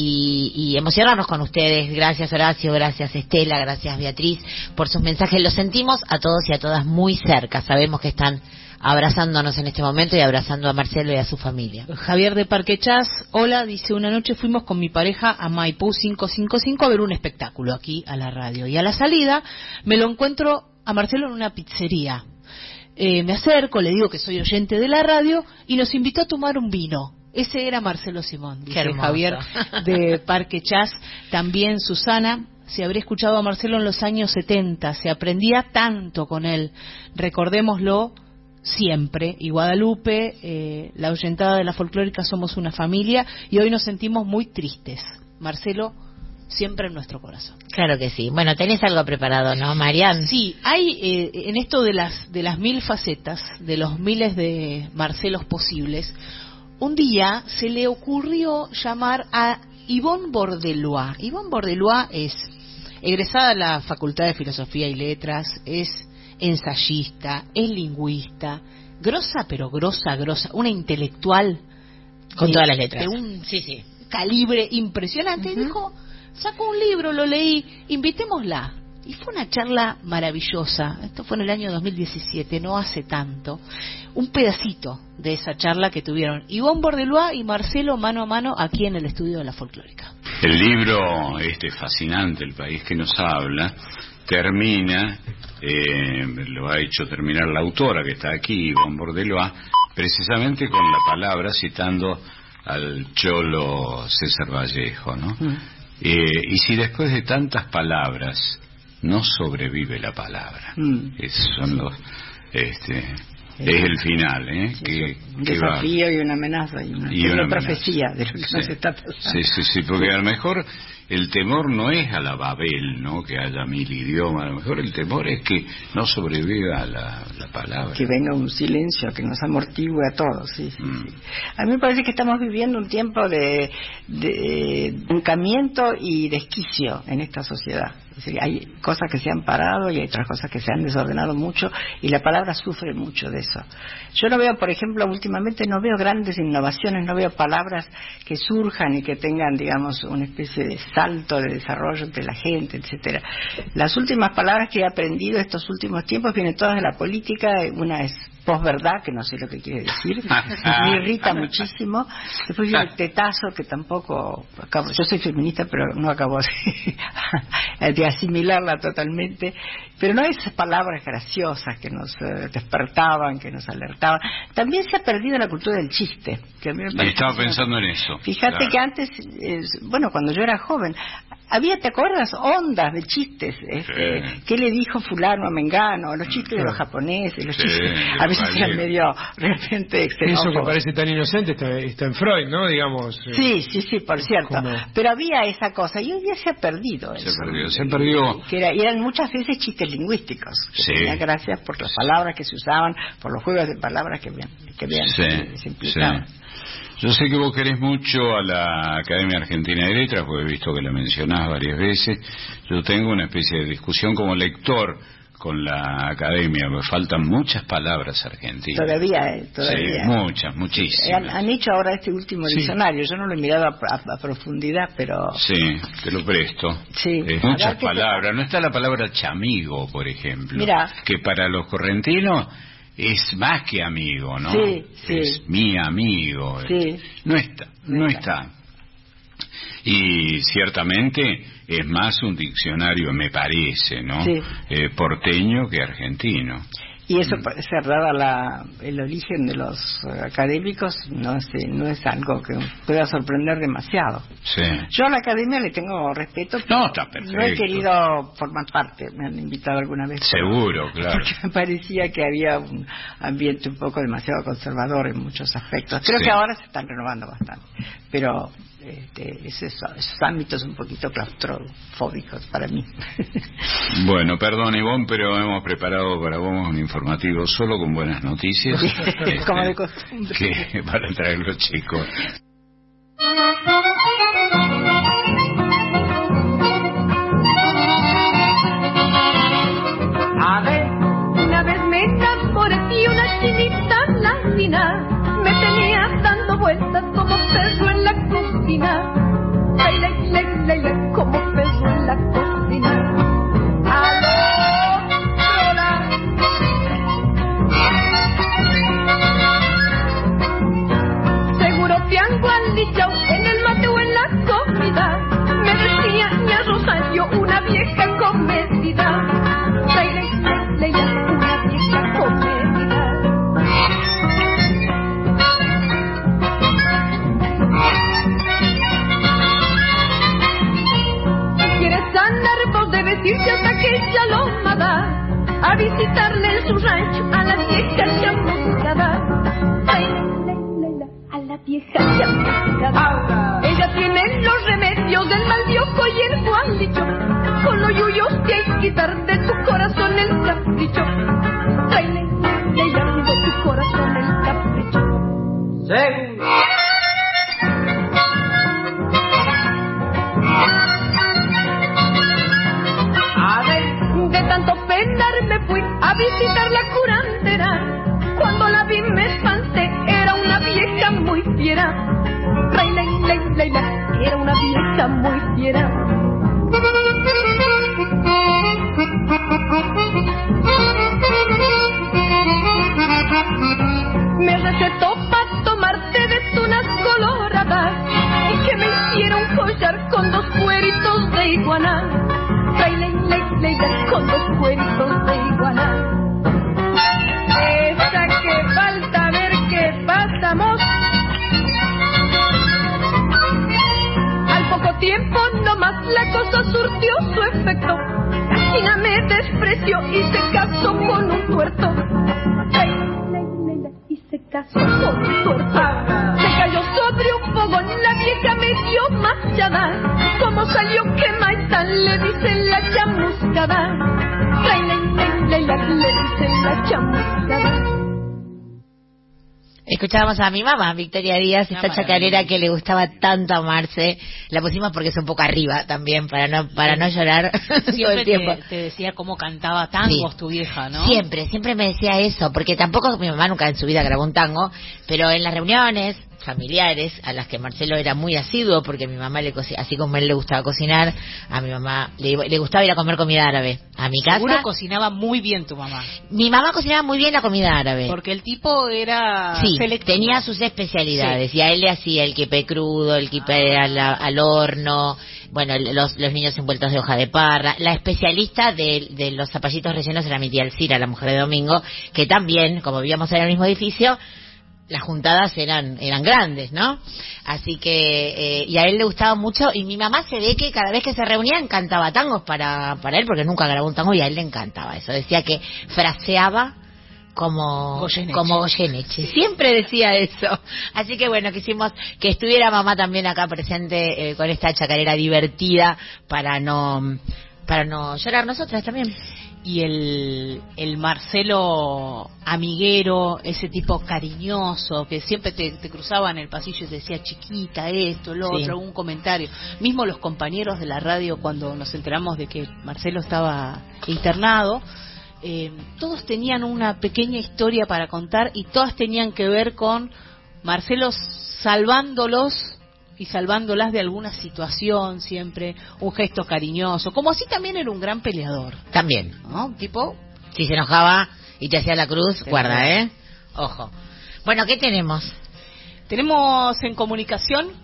y, y emocionarnos con ustedes. Gracias Horacio, gracias Estela, gracias Beatriz por sus mensajes. Los sentimos a todos y a todas muy cerca, sabemos que están abrazándonos en este momento y abrazando a Marcelo y a su familia. Javier de Parque Chas, hola, dice, una noche fuimos con mi pareja a Maipú quinientos cincuenta y cinco a ver un espectáculo aquí a la radio. Y a la salida me lo encuentro a Marcelo en una pizzería. Eh, me acerco, le digo que soy oyente de la radio y nos invitó a tomar un vino. Ese era Marcelo Simón, dice hermoso. Javier de Parque Chas. También Susana, se habría escuchado a Marcelo en los años setenta, se aprendía tanto con él. Recordémoslo siempre. Y Guadalupe, eh, la oyentada de la folclórica, somos una familia y hoy nos sentimos muy tristes. Marcelo, siempre en nuestro corazón. Claro que sí. Bueno, tenés algo preparado, ¿no, Marian? Sí, hay eh, en esto de las de las mil facetas, de los miles de Marcelos posibles, un día se le ocurrió llamar a Yvonne Bordelois. Yvonne Bordelois es egresada de la Facultad de Filosofía y Letras, es ensayista, es lingüista, grosa, pero grosa, grosa, una intelectual Con de- todas las letras. de un Sí, sí. calibre impresionante. Y dijo, sacó un libro, lo leí, invitémosla. Y fue una charla maravillosa. Esto fue en el año dos mil diecisiete, no hace tanto. Un pedacito de esa charla que tuvieron Yvonne Bordelois y Marcelo mano a mano aquí en el estudio de la folclórica. El libro este fascinante, El país que nos habla, termina, eh, lo ha hecho terminar la autora que está aquí, Yvonne Bordelois, precisamente con la palabra, citando al cholo César Vallejo, ¿no? Mm. Eh, y si después de tantas palabras no sobrevive la palabra, Mm. esos son los, este, es el final, ¿eh? Que, Un que va- desafío y una amenaza y una, y una una amenaza. profecía de lo que Sí. nos está pasando. Sí, sí, sí, porque a lo mejor el temor no es a la Babel, ¿no? Que haya mil idiomas, a lo mejor el temor es que no sobreviva la, la palabra. Que venga un silencio que nos amortigue a todos. Sí, sí, Mm. sí. A mí me parece que estamos viviendo un tiempo de, de encamiento y desquicio en esta sociedad. Es decir, hay cosas que se han parado y hay otras cosas que se han desordenado mucho y la palabra sufre mucho de eso. Yo no veo, por ejemplo, últimamente no veo grandes innovaciones, no veo palabras que surjan y que tengan, digamos, una especie de salto de desarrollo entre la gente, etcétera. Las últimas palabras que he aprendido estos últimos tiempos vienen todas de la política. Una es posverdad, que no sé lo que quiere decir, me irrita muchísimo. Después viene el tetazo, que tampoco acabo, yo soy feminista, pero no acabo de, de asimilarla totalmente. Pero no esas palabras graciosas que nos eh, despertaban, que nos alertaban. También se ha perdido la cultura del chiste, que a mí me Y parece estaba que- pensando en eso. Fíjate claro. que antes, eh, bueno, cuando yo era joven, había, ¿te acuerdas? Ondas de chistes. Este, Sí. ¿Qué le dijo fulano a Mengano? Los chistes de los japoneses, los Sí, chistes, de a los veces eran gallegos. medio, realmente Eso que xenófobos. parece tan inocente está, está en Freud, ¿no? Digamos. eh, Sí, sí, sí, por cierto. como- Pero había esa cosa y hoy día se ha perdido Se eso. perdió, se perdió. Que era- y eran muchas veces chistes lingüísticos. Que Sí. tenían gracias por las palabras que se usaban, por los juegos de palabras que habían, que habían Sí, se sí. implicaban. Yo sé que vos querés mucho a la Academia Argentina de Letras, porque he visto que la mencionás varias veces. Yo tengo una especie de discusión como lector con la Academia, me faltan muchas palabras argentinas. Todavía, eh, todavía. Sí, muchas, muchísimas. Han, han hecho ahora este último Sí. diccionario, yo no lo he mirado a, a- a profundidad, pero Sí, te lo presto. sí. Es A muchas ver qué te- palabras. No está la palabra chamigo, por ejemplo. Mirá. Que para los correntinos es más que amigo, ¿no? Sí, sí. Es mi amigo. Sí. No está, no está. Y ciertamente es más un diccionario, me parece, ¿no? Sí. Eh, porteño que argentino. Y eso, cerrada la, el origen de los eh, académicos, no es, no es algo que pueda sorprender demasiado. Sí. Yo a la academia le tengo respeto, No, está perfecto. no he querido formar parte, me han invitado alguna vez. Seguro, claro. Porque me parecía que había un ambiente un poco demasiado conservador en muchos aspectos. Creo Sí. que ahora se están renovando bastante, pero este, es eso, esos ámbitos un poquito claustrofóbicos para mí. Bueno, perdón, Ivonne, pero hemos preparado para vos un informativo solo con buenas noticias. Este, Como de costumbre. que para traer los chicos. A ver, una vez me enamoré y una chinita latina me tenía dando vueltas como perro en la cocina. Ley, ley, ley, ley, ley, como perro en la cocina. ¡Aló, hola! Seguro te han guandichao en el mate o en la comida. Me decía ña Rosario, una vieja comedida. Ley, ley, ley, ley, ley, una vieja comedida. Si quieres andar vos debes irte hasta aquella lomada a visitarle en su rancho a la vieja chamuscada. Ay, ley, ley, ley, a la vieja chamuscada. Ella tiene los remedios del mal viejo y el guandicho. Con los yuyos que hay que quitar de tu corazón el capricho. Ay, ley, ley, ley, de tu corazón el capricho. Seguro. A ver, de tanto penar me fui a visitar la curandera. Cuando la vi me espanté, era una vieja muy fiera. Ley, ley, ley, ley, ley, era una vieja muy fiera. Me recetó para tomar té de tunas coloradas y que me hiciera un collar con dos cueritos de iguana. Ley, ley, ley, ley, ley, con dos cueritos de iguana. Esa que falta, a ver qué pasamos. Al poco tiempo nomás la cosa surtió su efecto. La china me despreció y se casó con un tuerto. Ley, ley, ley, ley, y se casó con un tuerto. Se cayó sobre un fogón, la vieja me dio machada. Como salió quemada, le dicen la chamuscada. Ley, ley, ley, ley, ley, le dicen la chamuscada. Escuchábamos a mi mamá, Victoria Díaz, Una esta maravilla. chacarera que le gustaba tanto a Marce. La pusimos porque es un poco arriba también, para no para no llorar todo el Siempre tiempo. te, te decía cómo cantaba tangos Sí. tu vieja, ¿no? Siempre, siempre me decía eso, porque tampoco mi mamá nunca en su vida grabó un tango, pero en las reuniones familiares a las que Marcelo era muy asiduo, porque mi mamá le coci- así como a él le gustaba cocinar, a mi mamá le, le gustaba ir a comer comida árabe a mi casa. Seguro cocinaba muy bien tu mamá. Mi mamá cocinaba muy bien la comida árabe. Porque el tipo era Sí, selectivo. tenía sus especialidades y a él le hacía el quipe crudo, el quipe al, al horno, bueno, los, los niños envueltos de hoja de parra. La especialista de, de los zapallitos rellenos era mi tía Alcira, la mujer de Domingo, que también, como vivíamos en el mismo edificio, las juntadas eran eran grandes, ¿no? Así que, eh, y a él le gustaba mucho, y mi mamá se ve que cada vez que se reunían cantaba tangos para, para él, porque nunca grabó un tango y a él le encantaba eso. Decía que fraseaba como Goyeneche. como Goyeneche, siempre decía eso. Así que bueno, quisimos que estuviera mamá también acá presente eh, con esta chacarera divertida para no para no llorar nosotras también. Y el, el Marcelo amiguero, ese tipo cariñoso, que siempre te, te cruzaba en el pasillo y te decía chiquita, esto, lo Sí. otro, algún comentario. Mismo los compañeros de la radio, cuando nos enteramos de que Marcelo estaba internado, eh, todos tenían una pequeña historia para contar y todas tenían que ver con Marcelo salvándolos y salvándolas de alguna situación, siempre un gesto cariñoso, como así también era un gran peleador, También. ¿no? Un tipo, Si se enojaba y te hacía la cruz, Sí. guarda, ¿eh? Ojo. Bueno, ¿qué tenemos? tenemos en comunicación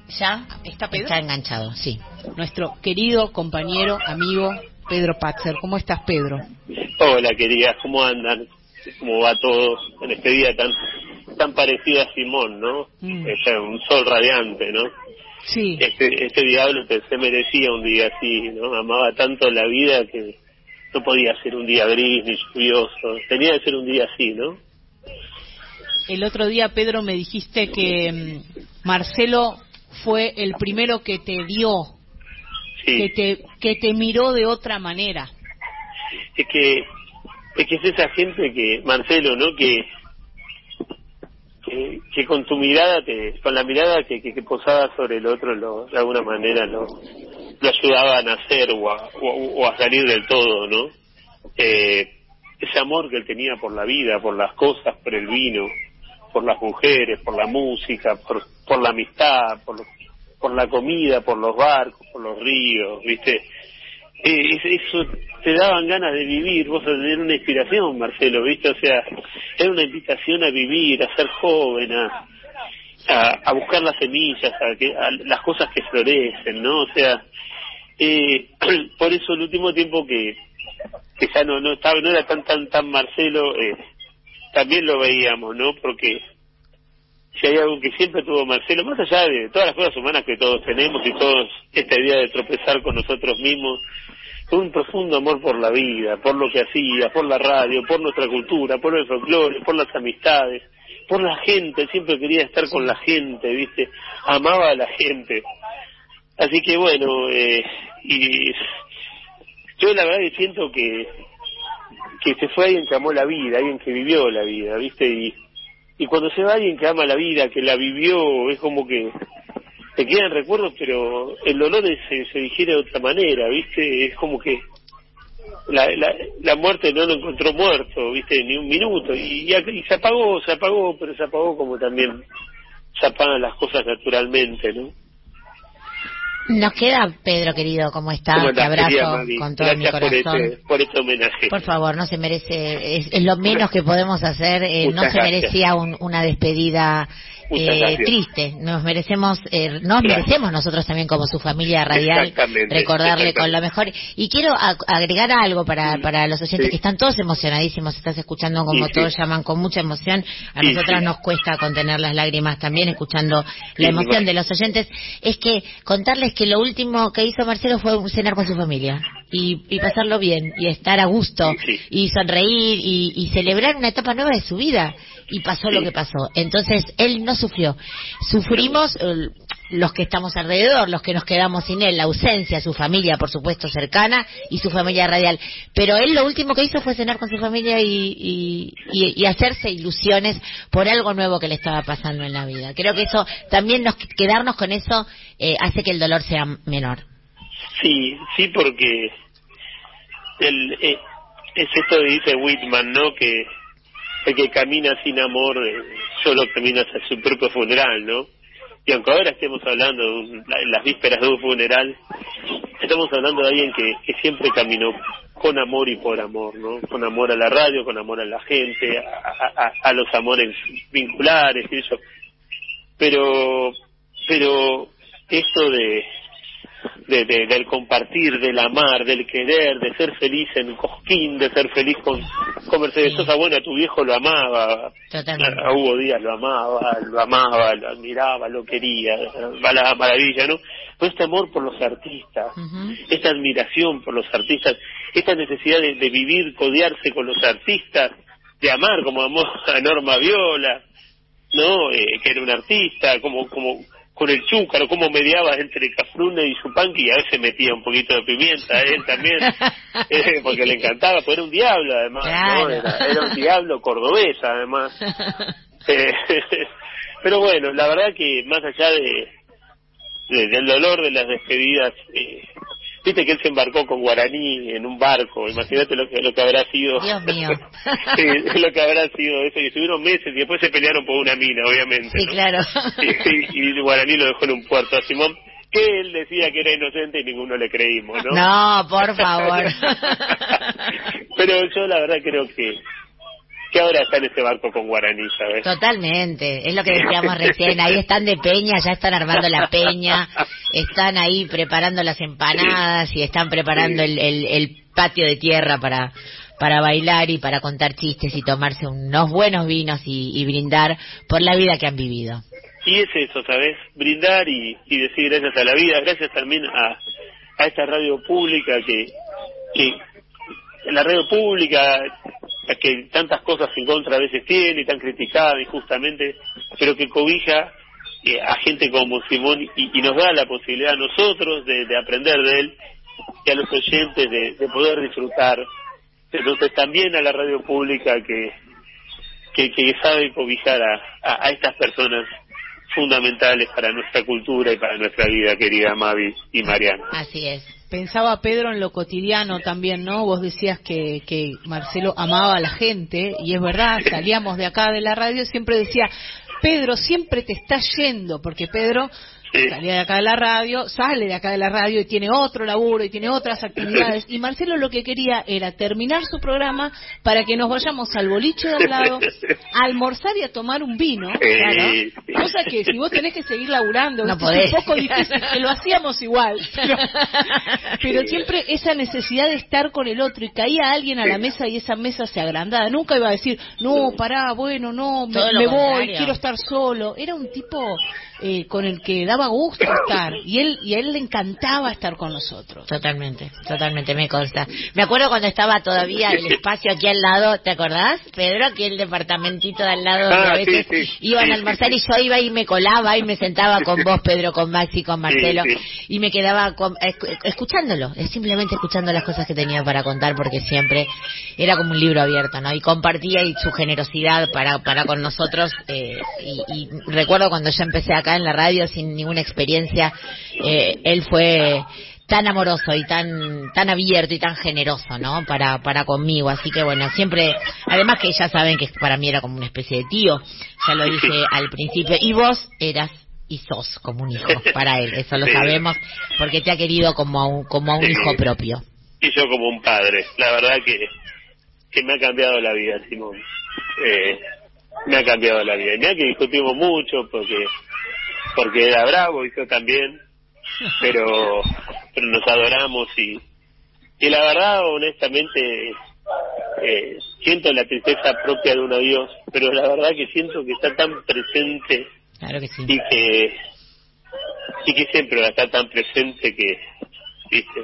¿Ya? ¿Está Pedro? Está enganchado, sí. Nuestro querido compañero, amigo Pedro Patzer. ¿Cómo estás, Pedro? Hola, queridas, ¿cómo andan? ¿Cómo va todo en este día tan tan parecido a Simón, no? Mm. Es un sol radiante, ¿no? Sí. Este, este diablo que se merecía un día así, ¿no? Amaba tanto la vida que no podía ser un día gris ni lluvioso. Tenía que ser un día así, ¿no? El otro día, Pedro, me dijiste que um, Marcelo fue el primero que te dio, sí. que te que te miró de otra manera. Es que es que es esa gente que, Marcelo, ¿no? Que que, que con tu mirada, te, con la mirada que, que, que posaba sobre el otro, lo, de alguna manera lo, lo ayudaba a nacer o a, o, o a salir del todo, ¿no? Eh, ese amor que él tenía por la vida, por las cosas, por el vino, por las mujeres, por la música, por, por la amistad, por, por la comida, por los barcos, por los ríos, ¿viste? Eh, eso te daban ganas de vivir, vos tener una inspiración, Marcelo, ¿viste? O sea, era una invitación a vivir, a ser joven, a, a, a buscar las semillas, a, que, a las cosas que florecen, ¿no? O sea, eh, por eso el último tiempo que que ya no no estaba no era tan tan tan Marcelo, eh, también lo veíamos, ¿no? Porque si hay algo que siempre tuvo Marcelo, más allá de todas las cosas humanas que todos tenemos y todos esta idea de tropezar con nosotros mismos, fue un profundo amor por la vida, por lo que hacía, por la radio, por nuestra cultura, por el folclore, por las amistades, por la gente. Siempre quería estar con la gente, ¿viste? Amaba a la gente. Así que bueno, eh, y yo la verdad que siento que que se fue alguien que amó la vida, alguien que vivió la vida, ¿viste? Y y cuando se va alguien que ama la vida, que la vivió, es como que te quedan recuerdos, pero el dolor se, se digiere de otra manera, ¿viste? Es como que la, la, la muerte no lo encontró muerto, ¿viste? Ni un minuto, y, y, y se apagó, se apagó, pero se apagó como también se apagan las cosas naturalmente, ¿no? Nos queda, Pedro querido, ¿cómo estás? ¿Cómo Te abrazo querida, con todo Gracias mi corazón. Por este, por este homenaje. Por favor, no se merece, es, es lo menos que podemos hacer, eh, no se gracias. merecía un, una despedida eh, triste. Nos merecemos, eh, nos Gracias. merecemos nosotros también como su familia radial Exactamente, recordarle exactamente. con lo mejor. Y quiero a, agregar algo para para los oyentes Sí. que están todos emocionadísimos, estás escuchando como Sí, todos sí. llaman con mucha emoción. A Sí, nosotras sí. nos cuesta contener las lágrimas también escuchando Sí, la emoción igual. de los oyentes. Es que contarles que lo último que hizo Marcelo fue cenar con su familia y, y pasarlo bien y estar a gusto Sí. y sonreír y, y celebrar una etapa nueva de su vida, y pasó Sí. lo que pasó. Entonces él no sufrió, sufrimos eh, los que estamos alrededor, los que nos quedamos sin él, la ausencia, su familia por supuesto cercana y su familia radial, pero él lo último que hizo fue cenar con su familia y, y, y, y hacerse ilusiones por algo nuevo que le estaba pasando en la vida. Creo que eso también, nos quedarnos con eso eh, hace que el dolor sea menor. Sí, sí, porque el, eh, es esto que dice Whitman, ¿no? Que el que camina sin amor eh, solo camina hacia su propio funeral, ¿no? Y aunque ahora estemos hablando de un, en las vísperas de un funeral, estamos hablando de alguien que, que siempre caminó con amor y por amor, ¿no? Con amor a la radio, con amor a la gente, a, a, a los amores vinculares y eso. Pero, pero esto de De, de, del compartir, del amar, del querer, de ser feliz en Cosquín, de ser feliz con, con Mercedes Sosa. Bueno, a tu viejo lo amaba, Totalmente. a Hugo Díaz lo amaba, lo amaba, lo admiraba, lo quería, va la maravilla, ¿no? Pero este amor por los artistas, Uh-huh. esta admiración por los artistas, esta necesidad de, de vivir, codearse con los artistas, de amar como amó a Norma Viola, ¿no? Eh, que era un artista, como como con el Chúcaro, cómo mediaba entre Cafrune y Yupanqui, y a veces metía un poquito de pimienta, él también, eh, porque le encantaba, porque era un diablo además, Claro. ¿no? Era, era un diablo cordobés además. Eh, pero bueno, la verdad que más allá de, de del dolor de las despedidas, eh, viste que él se embarcó con Guaraní en un barco, imagínate lo que lo que habrá sido. Dios mío. Sí, lo que habrá sido eso, que estuvieron meses y después se pelearon por una mina, obviamente, Sí, ¿no? claro. Y, y Guaraní lo dejó en un puerto a Simón, que él decía que era inocente y ninguno le creímos, ¿no? No, por favor. Pero yo la verdad creo que que ahora está en ese barco con Guaraní, ¿sabes? Totalmente, es lo que decíamos recién, ahí están de peña, ya están armando la peña, están ahí preparando las empanadas y están preparando el, el, el patio de tierra para para bailar y para contar chistes y tomarse unos buenos vinos y, y brindar por la vida que han vivido. Y es eso, ¿sabes? Brindar y, y decir gracias a la vida, gracias también a, a esta radio pública que, que la radio pública que tantas cosas en contra a veces tiene y tan criticada injustamente, pero que cobija eh, a gente como Simón y, y nos da la posibilidad a nosotros de, de aprender de él y a los oyentes de, de poder disfrutar. Entonces también a la radio pública que que, que sabe cobijar a, a, a estas personas fundamentales para nuestra cultura y para nuestra vida, querida Mavi y Mariana. Así es. Pensaba, Pedro, en lo cotidiano también, ¿no? Vos decías que, que Marcelo amaba a la gente, y es verdad, salíamos de acá de la radio, siempre decía, Pedro, siempre te estás yendo, porque Pedro sí. salía de acá de la radio, sale de acá de la radio y tiene otro laburo y tiene otras actividades, y Marcelo lo que quería era terminar su programa para que nos vayamos al boliche de al lado, a almorzar y a tomar un vino, claro, cosa que si vos tenés que seguir laburando, no es podés. un poco difícil, que lo hacíamos igual, pero, pero siempre esa necesidad de estar con el otro, y caía alguien a la mesa y esa mesa se agrandaba, nunca iba a decir, no, pará, bueno, no, me, me voy, quiero estar solo, era un tipo eh, con el que daba gusto estar, y él y a él le encantaba estar con nosotros. Totalmente, totalmente, me consta. Me acuerdo cuando estaba todavía el espacio aquí al lado, ¿te acordás, Pedro? Aquí el departamentito de al lado, donde ah, a veces sí, sí, iban sí, a almorzar, y yo iba y me colaba y me sentaba con vos, Pedro, con Maxi, con Marcelo, sí, sí. y me quedaba con, escuchándolo, simplemente escuchando las cosas que tenía para contar, porque siempre era como un libro abierto, ¿no? Y compartía y su generosidad para para con nosotros, eh, y, y recuerdo cuando yo empecé acá en la radio sin ninguna experiencia, eh, él fue tan amoroso y tan tan abierto y tan generoso, ¿no? Para para conmigo, así que bueno, siempre, además que ya saben que para mí era como una especie de tío, ya lo dije al principio, y vos eras y sos como un hijo para él, eso lo sí. sabemos, porque te ha querido como a un, como a un sí. hijo propio. Y yo como un padre, la verdad que que me ha cambiado la vida, Simón. Eh, me ha cambiado la vida. Y mira que discutimos mucho porque porque era bravo y yo también, pero pero nos adoramos y y la verdad, honestamente, eh, siento la tristeza propia de un adiós, pero la verdad que siento que está tan presente. Claro que sí. Y que y que siempre va a estar tan presente que, viste,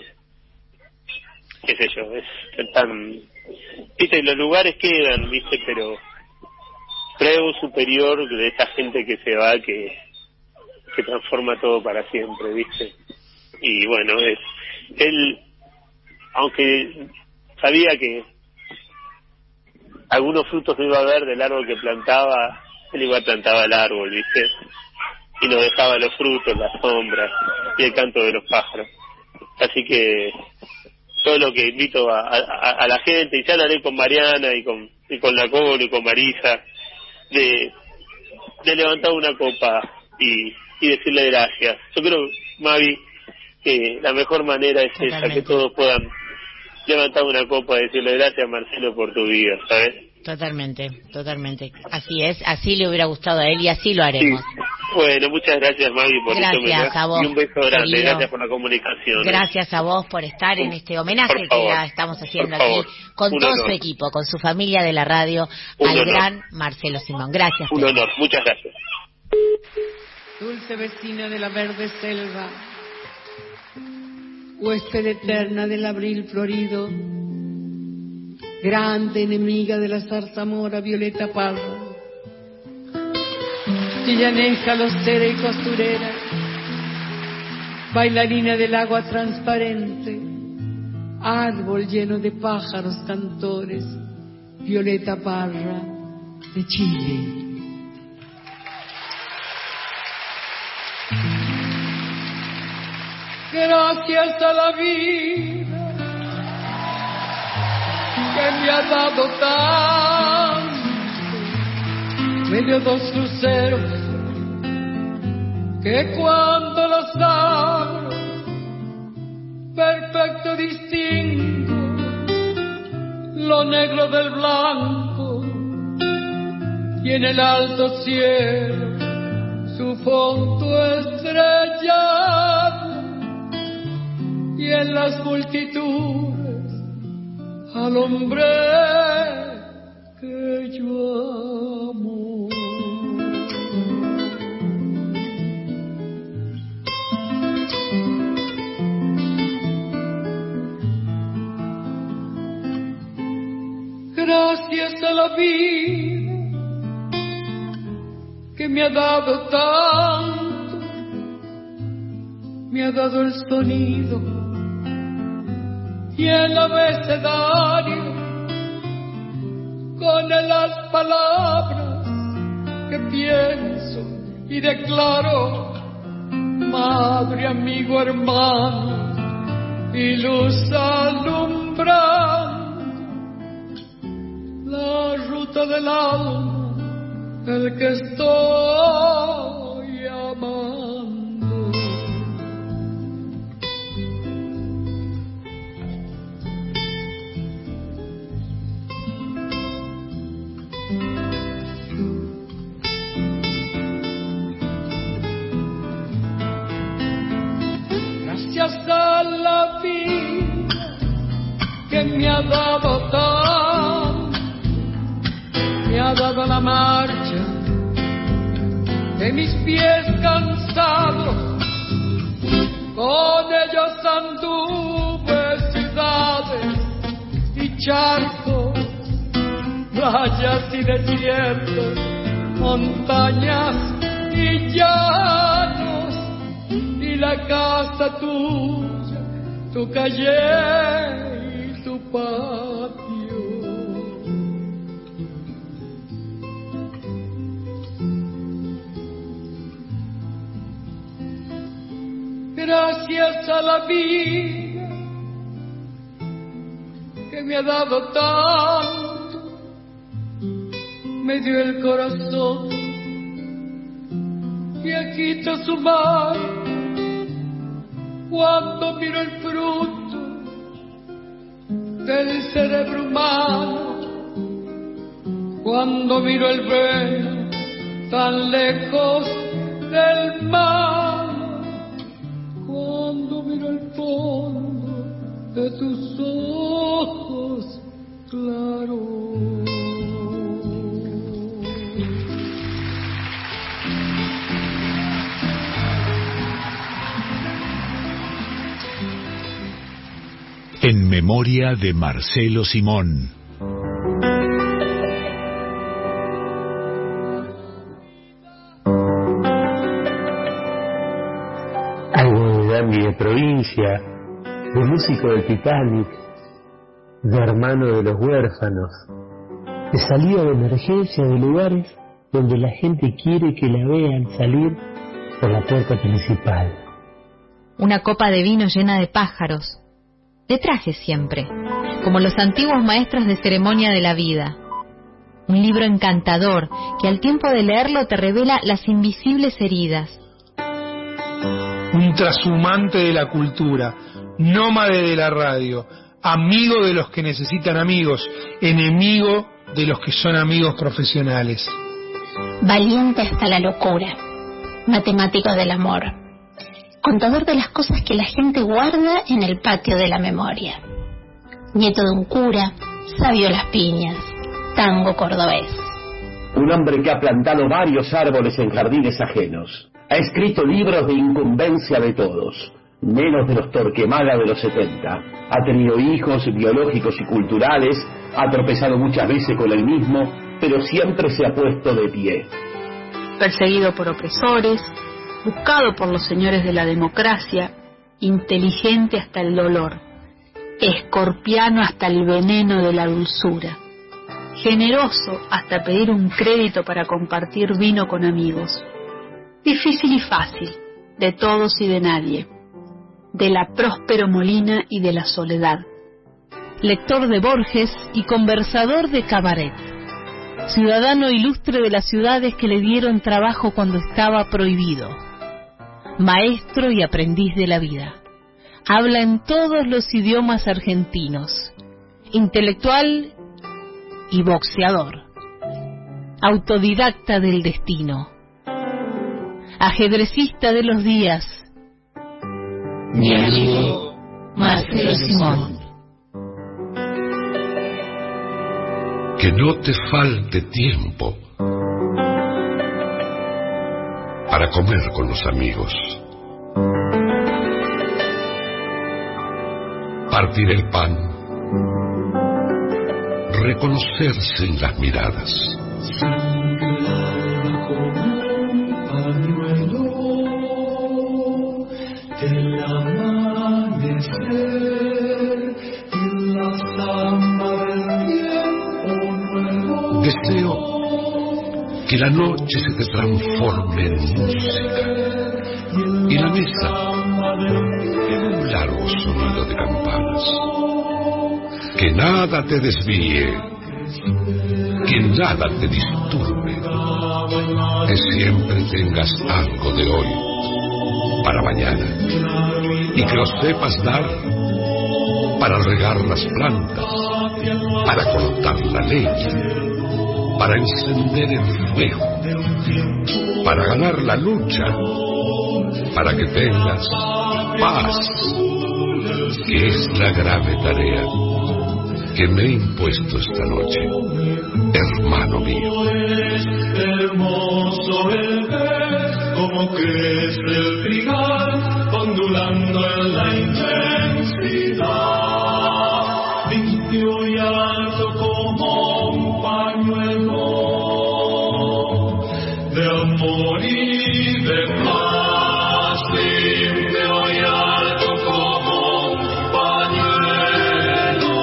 qué sé yo, es tan, viste, los lugares quedan, viste, pero pero hay algo superior de esa gente que se va, que que transforma todo para siempre, viste. Y bueno, es él, aunque sabía que algunos frutos no iba a haber del árbol que plantaba, él igual plantaba el árbol, viste, y nos dejaba los frutos, las sombras y el canto de los pájaros. Así que todo lo que invito a, a, a la gente, y ya lo haré con Mariana y con y con la Colo y con Marisa, de, de levantar una copa y, y decirle gracias. Yo creo, Mavi, que la mejor manera es esa, que todos puedan levantar una copa y decirle gracias, Marcelo, por tu vida, ¿sabes? Totalmente, totalmente. Así es, así le hubiera gustado a él y así lo haremos. Sí. Bueno, muchas gracias, Mavi, por gracias este homenaje. a vos, y un beso grande, querido. Gracias por la comunicación. Gracias a vos por estar en este homenaje que ya estamos haciendo aquí con un todo honor. su equipo, con su familia de la radio, Un al honor. gran Marcelo Simón. Gracias. Un Pedro. honor, muchas gracias. Dulce vecina de la verde selva, huésped eterna del abril florido, grande enemiga de la zarzamora Violeta Parra, chillaneja, lostera y costurera, bailarina del agua transparente, árbol lleno de pájaros cantores, Violeta Parra de Chile. Gracias a la vida que me ha dado tanto, me dio dos luceros que cuando los abro perfecto distingo lo negro del blanco y en el alto cielo su fondo estrellado, y en las multitudes al hombre que yo amo. Gracias a la vida que me ha dado tanto, me ha dado el sonido y el abecedario, con las palabras que pienso y declaro, madre, amigo, hermano, y luz alumbrando la ruta del alma, el que estoy amando. Gracias a la vida que me ha dado tanto, me ha dado la marcha de mis pies cansados, con ellos anduve ciudades y charcos, playas y desiertos, montañas y llanos, y la casa tuya, tu calle y tu patio. Gracias a la vida que me ha dado tanto, me dio el corazón y aquí está su mano. Cuando miro el fruto del cerebro humano, cuando miro el velo tan lejos del mar, cuando miro el fondo de tus ojos claros. En memoria de Marcelo Simón. De provincia, de músico del Titanic, de hermano de los huérfanos, de salida de emergencia de lugares donde la gente quiere que la vean salir por la puerta principal. Una copa de vino llena de pájaros, de trajes siempre, como los antiguos maestros de ceremonia de la vida. Un libro encantador que al tiempo de leerlo te revela las invisibles heridas. Un trashumante de la cultura, nómade de la radio, amigo de los que necesitan amigos, enemigo de los que son amigos profesionales. Valiente hasta la locura, matemático del amor, contador de las cosas que la gente guarda en el patio de la memoria, nieto de un cura, sabio las piñas, tango cordobés. Un hombre que ha plantado varios árboles en jardines ajenos. Ha escrito libros de incumbencia de todos, menos de los Torquemada de los setenta. Ha tenido hijos biológicos y culturales, ha tropezado muchas veces con el mismo, pero siempre se ha puesto de pie. Perseguido por opresores, buscado por los señores de la democracia, inteligente hasta el dolor, escorpiano hasta el veneno de la dulzura, generoso hasta pedir un crédito para compartir vino con amigos. Difícil y fácil, de todos y de nadie, de la Próspero Molina y de la Soledad. Lector de Borges y conversador de cabaret. Ciudadano ilustre de las ciudades que le dieron trabajo cuando estaba prohibido. Maestro y aprendiz de la vida. Habla en todos los idiomas argentinos. Intelectual y boxeador. autodidacta del destino, ajedrecista de los días, mi amigo Marcelo Simón. Que no te falte tiempo para comer con los amigos, partir el pan, reconocerse en las miradas, el amanecer y la samba del tiempo nuevo. Deseo que la noche se te transforme en música y la mesa en un largo sonido de campanas. Que nada te desvíe, que nada te disturbe, que siempre tengas algo de hoy para mañana y que lo sepas dar para regar las plantas, para cortar la leña, para encender el fuego, para ganar la lucha, para que tengas paz, que es la grave tarea que me he impuesto esta noche, hermano mío. Es hermoso el ver cómo crece el trigal, ondulando en la inmensidad, limpio y alto como un pañuelo de amor y de paz, limpio y alto como un pañuelo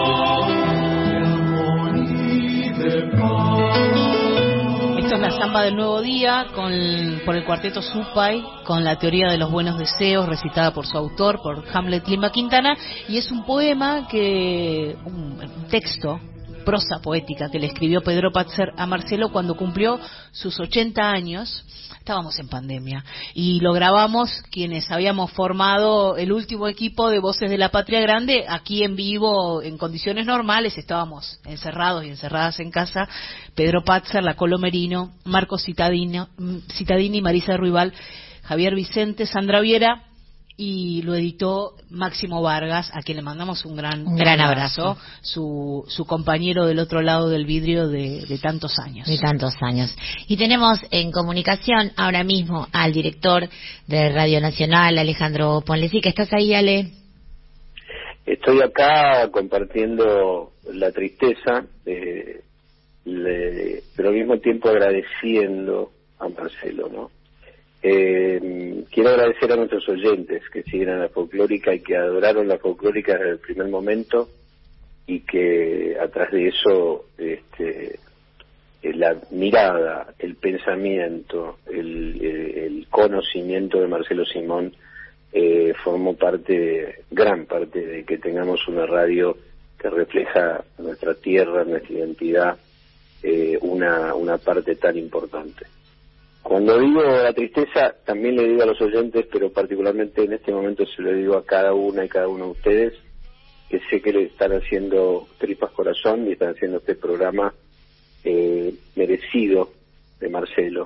de amor y de paz. Esto es la samba del nuevo día con, por el cuarteto Supay, con la teoría de los buenos deseos recitada por su autor, por Hamlet Lima Quintana, y es un poema que un, un texto, prosa poética que le escribió Pedro Patzer a Marcelo cuando cumplió sus ochenta años. Estábamos en pandemia y lo grabamos quienes habíamos formado el último equipo de Voces de la Patria Grande aquí en vivo en condiciones normales. Estábamos encerrados y encerradas en casa. Pedro Patzer, la Colo Merino, Marcos Citadino, Citadini, Marisa Ruibal, Javier Vicente, Sandra Viera, y lo editó Máximo Vargas, a quien le mandamos un gran, un gran abrazo, abrazo. Su, su compañero del otro lado del vidrio de, de tantos años. De tantos años. Y tenemos en comunicación ahora mismo al director de Radio Nacional, Alejandro Ponlecica. ¿Estás ahí, Ale? Estoy acá compartiendo la tristeza, eh, le, pero al mismo tiempo agradeciendo a Marcelo, ¿no? Eh, quiero agradecer a nuestros oyentes que siguen a la folclórica y que adoraron la folclórica desde el primer momento y que atrás de eso este, la mirada, el pensamiento, el, el, el conocimiento de Marcelo Simón eh, formó parte, gran parte de que tengamos una radio que refleja nuestra tierra, nuestra identidad, eh, una, una parte tan importante. Cuando digo la tristeza, también le digo a los oyentes, pero particularmente en este momento se lo digo a cada una y cada uno de ustedes, que sé que le están haciendo tripas corazón y están haciendo este programa eh, merecido de Marcelo.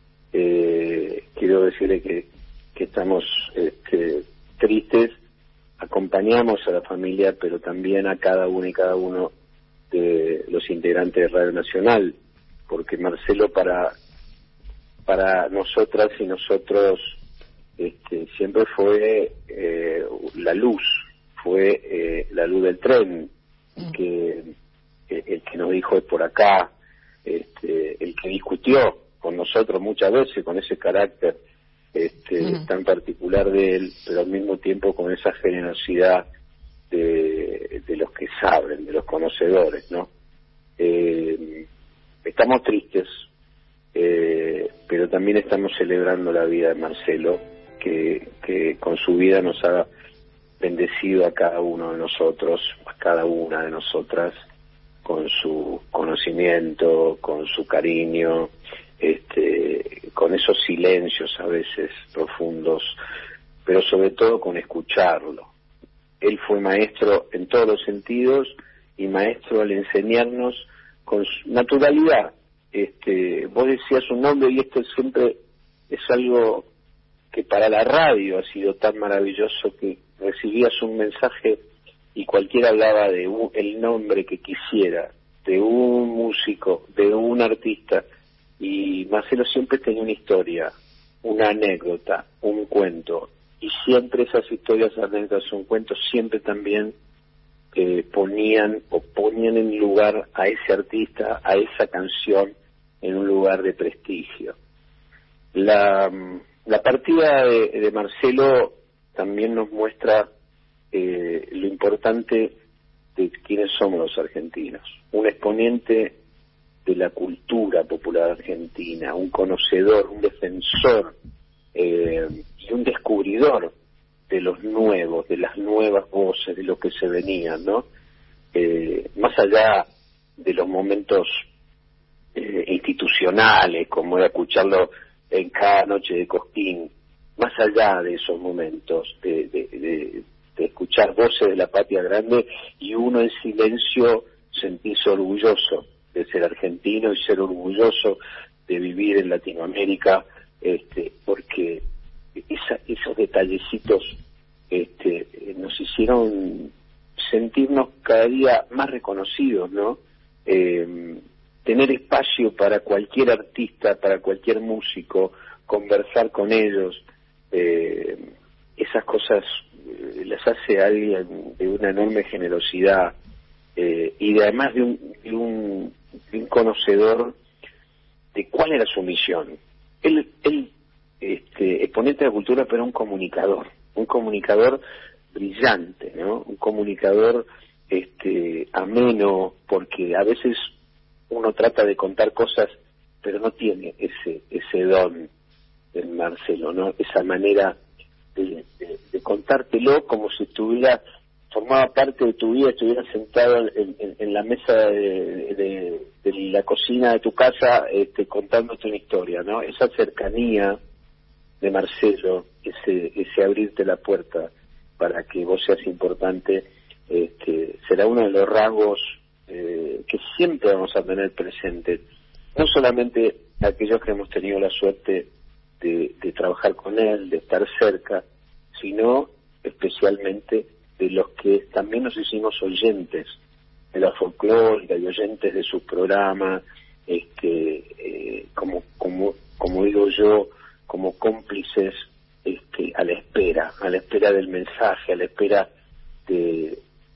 Eh, quiero decirle que, que estamos este, tristes, acompañamos a la familia, pero también a cada uno y cada uno de los integrantes de Radio Nacional, porque Marcelo para... para nosotras y nosotros este, siempre fue eh, la luz, fue eh, la luz del tren, que eh, el que nos dijo es por acá, este, el que discutió con nosotros muchas veces con ese carácter este, uh-huh. tan particular de él, pero al mismo tiempo con esa generosidad de, de los que saben, de los conocedores, ¿no? Eh, estamos tristes. Eh, pero también estamos celebrando la vida de Marcelo, que, que con su vida nos ha bendecido a cada uno de nosotros, a cada una de nosotras, con su conocimiento, con su cariño, este, con esos silencios a veces profundos, pero sobre todo con escucharlo. Él fue maestro en todos los sentidos y maestro al enseñarnos con naturalidad, este, vos decías un nombre y esto siempre es algo que para la radio ha sido tan maravilloso, que recibías un mensaje y cualquiera hablaba de un, el nombre que quisiera, de un músico, de un artista, y Marcelo siempre tenía una historia, una anécdota, un cuento, y siempre esas historias, anécdotas, un cuento, siempre también eh, ponían o ponían en lugar a ese artista, a esa canción, en un lugar de prestigio. La, la partida de, de Marcelo también nos muestra eh, lo importante de quiénes somos los argentinos. Un exponente de la cultura popular argentina, un conocedor, un defensor eh, y un descubridor de los nuevos, de las nuevas voces, de lo que se venían, ¿no? Eh, más allá de los momentos eh, institucionales, como era escucharlo en cada noche de Cosquín, más allá de esos momentos de, de, de, de escuchar voces de la patria grande y uno en silencio sentirse orgulloso de ser argentino y ser orgulloso de vivir en Latinoamérica, este, porque esa, esos detallecitos este, nos hicieron sentirnos cada día más reconocidos, ¿no? Eh, tener espacio para cualquier artista, para cualquier músico, conversar con ellos, eh, esas cosas eh, las hace alguien de una enorme generosidad eh, y de, además de un, de, un, de un conocedor de cuál era su misión. Él, él este, exponente de la cultura, pero un comunicador, un comunicador brillante, ¿no? Un comunicador este, ameno, porque a veces uno trata de contar cosas, pero no tiene ese ese don del Marcelo, ¿no? Esa manera de, de, de contártelo como si estuviera, formaba parte de tu vida, estuviera sentado en, en, en la mesa de, de, de la cocina de tu casa, este, contándote una historia, ¿no? Esa cercanía de Marcelo, ese ese abrirte la puerta para que vos seas importante, este, será uno de los rasgos eh, que siempre vamos a tener presentes, no solamente aquellos que hemos tenido la suerte de, de trabajar con él, de estar cerca, sino especialmente de los que también nos hicimos oyentes de la folclórica y oyentes de sus programas, este, eh, como, como, como digo yo, como cómplices este, a la espera, a la espera del mensaje, a la espera de,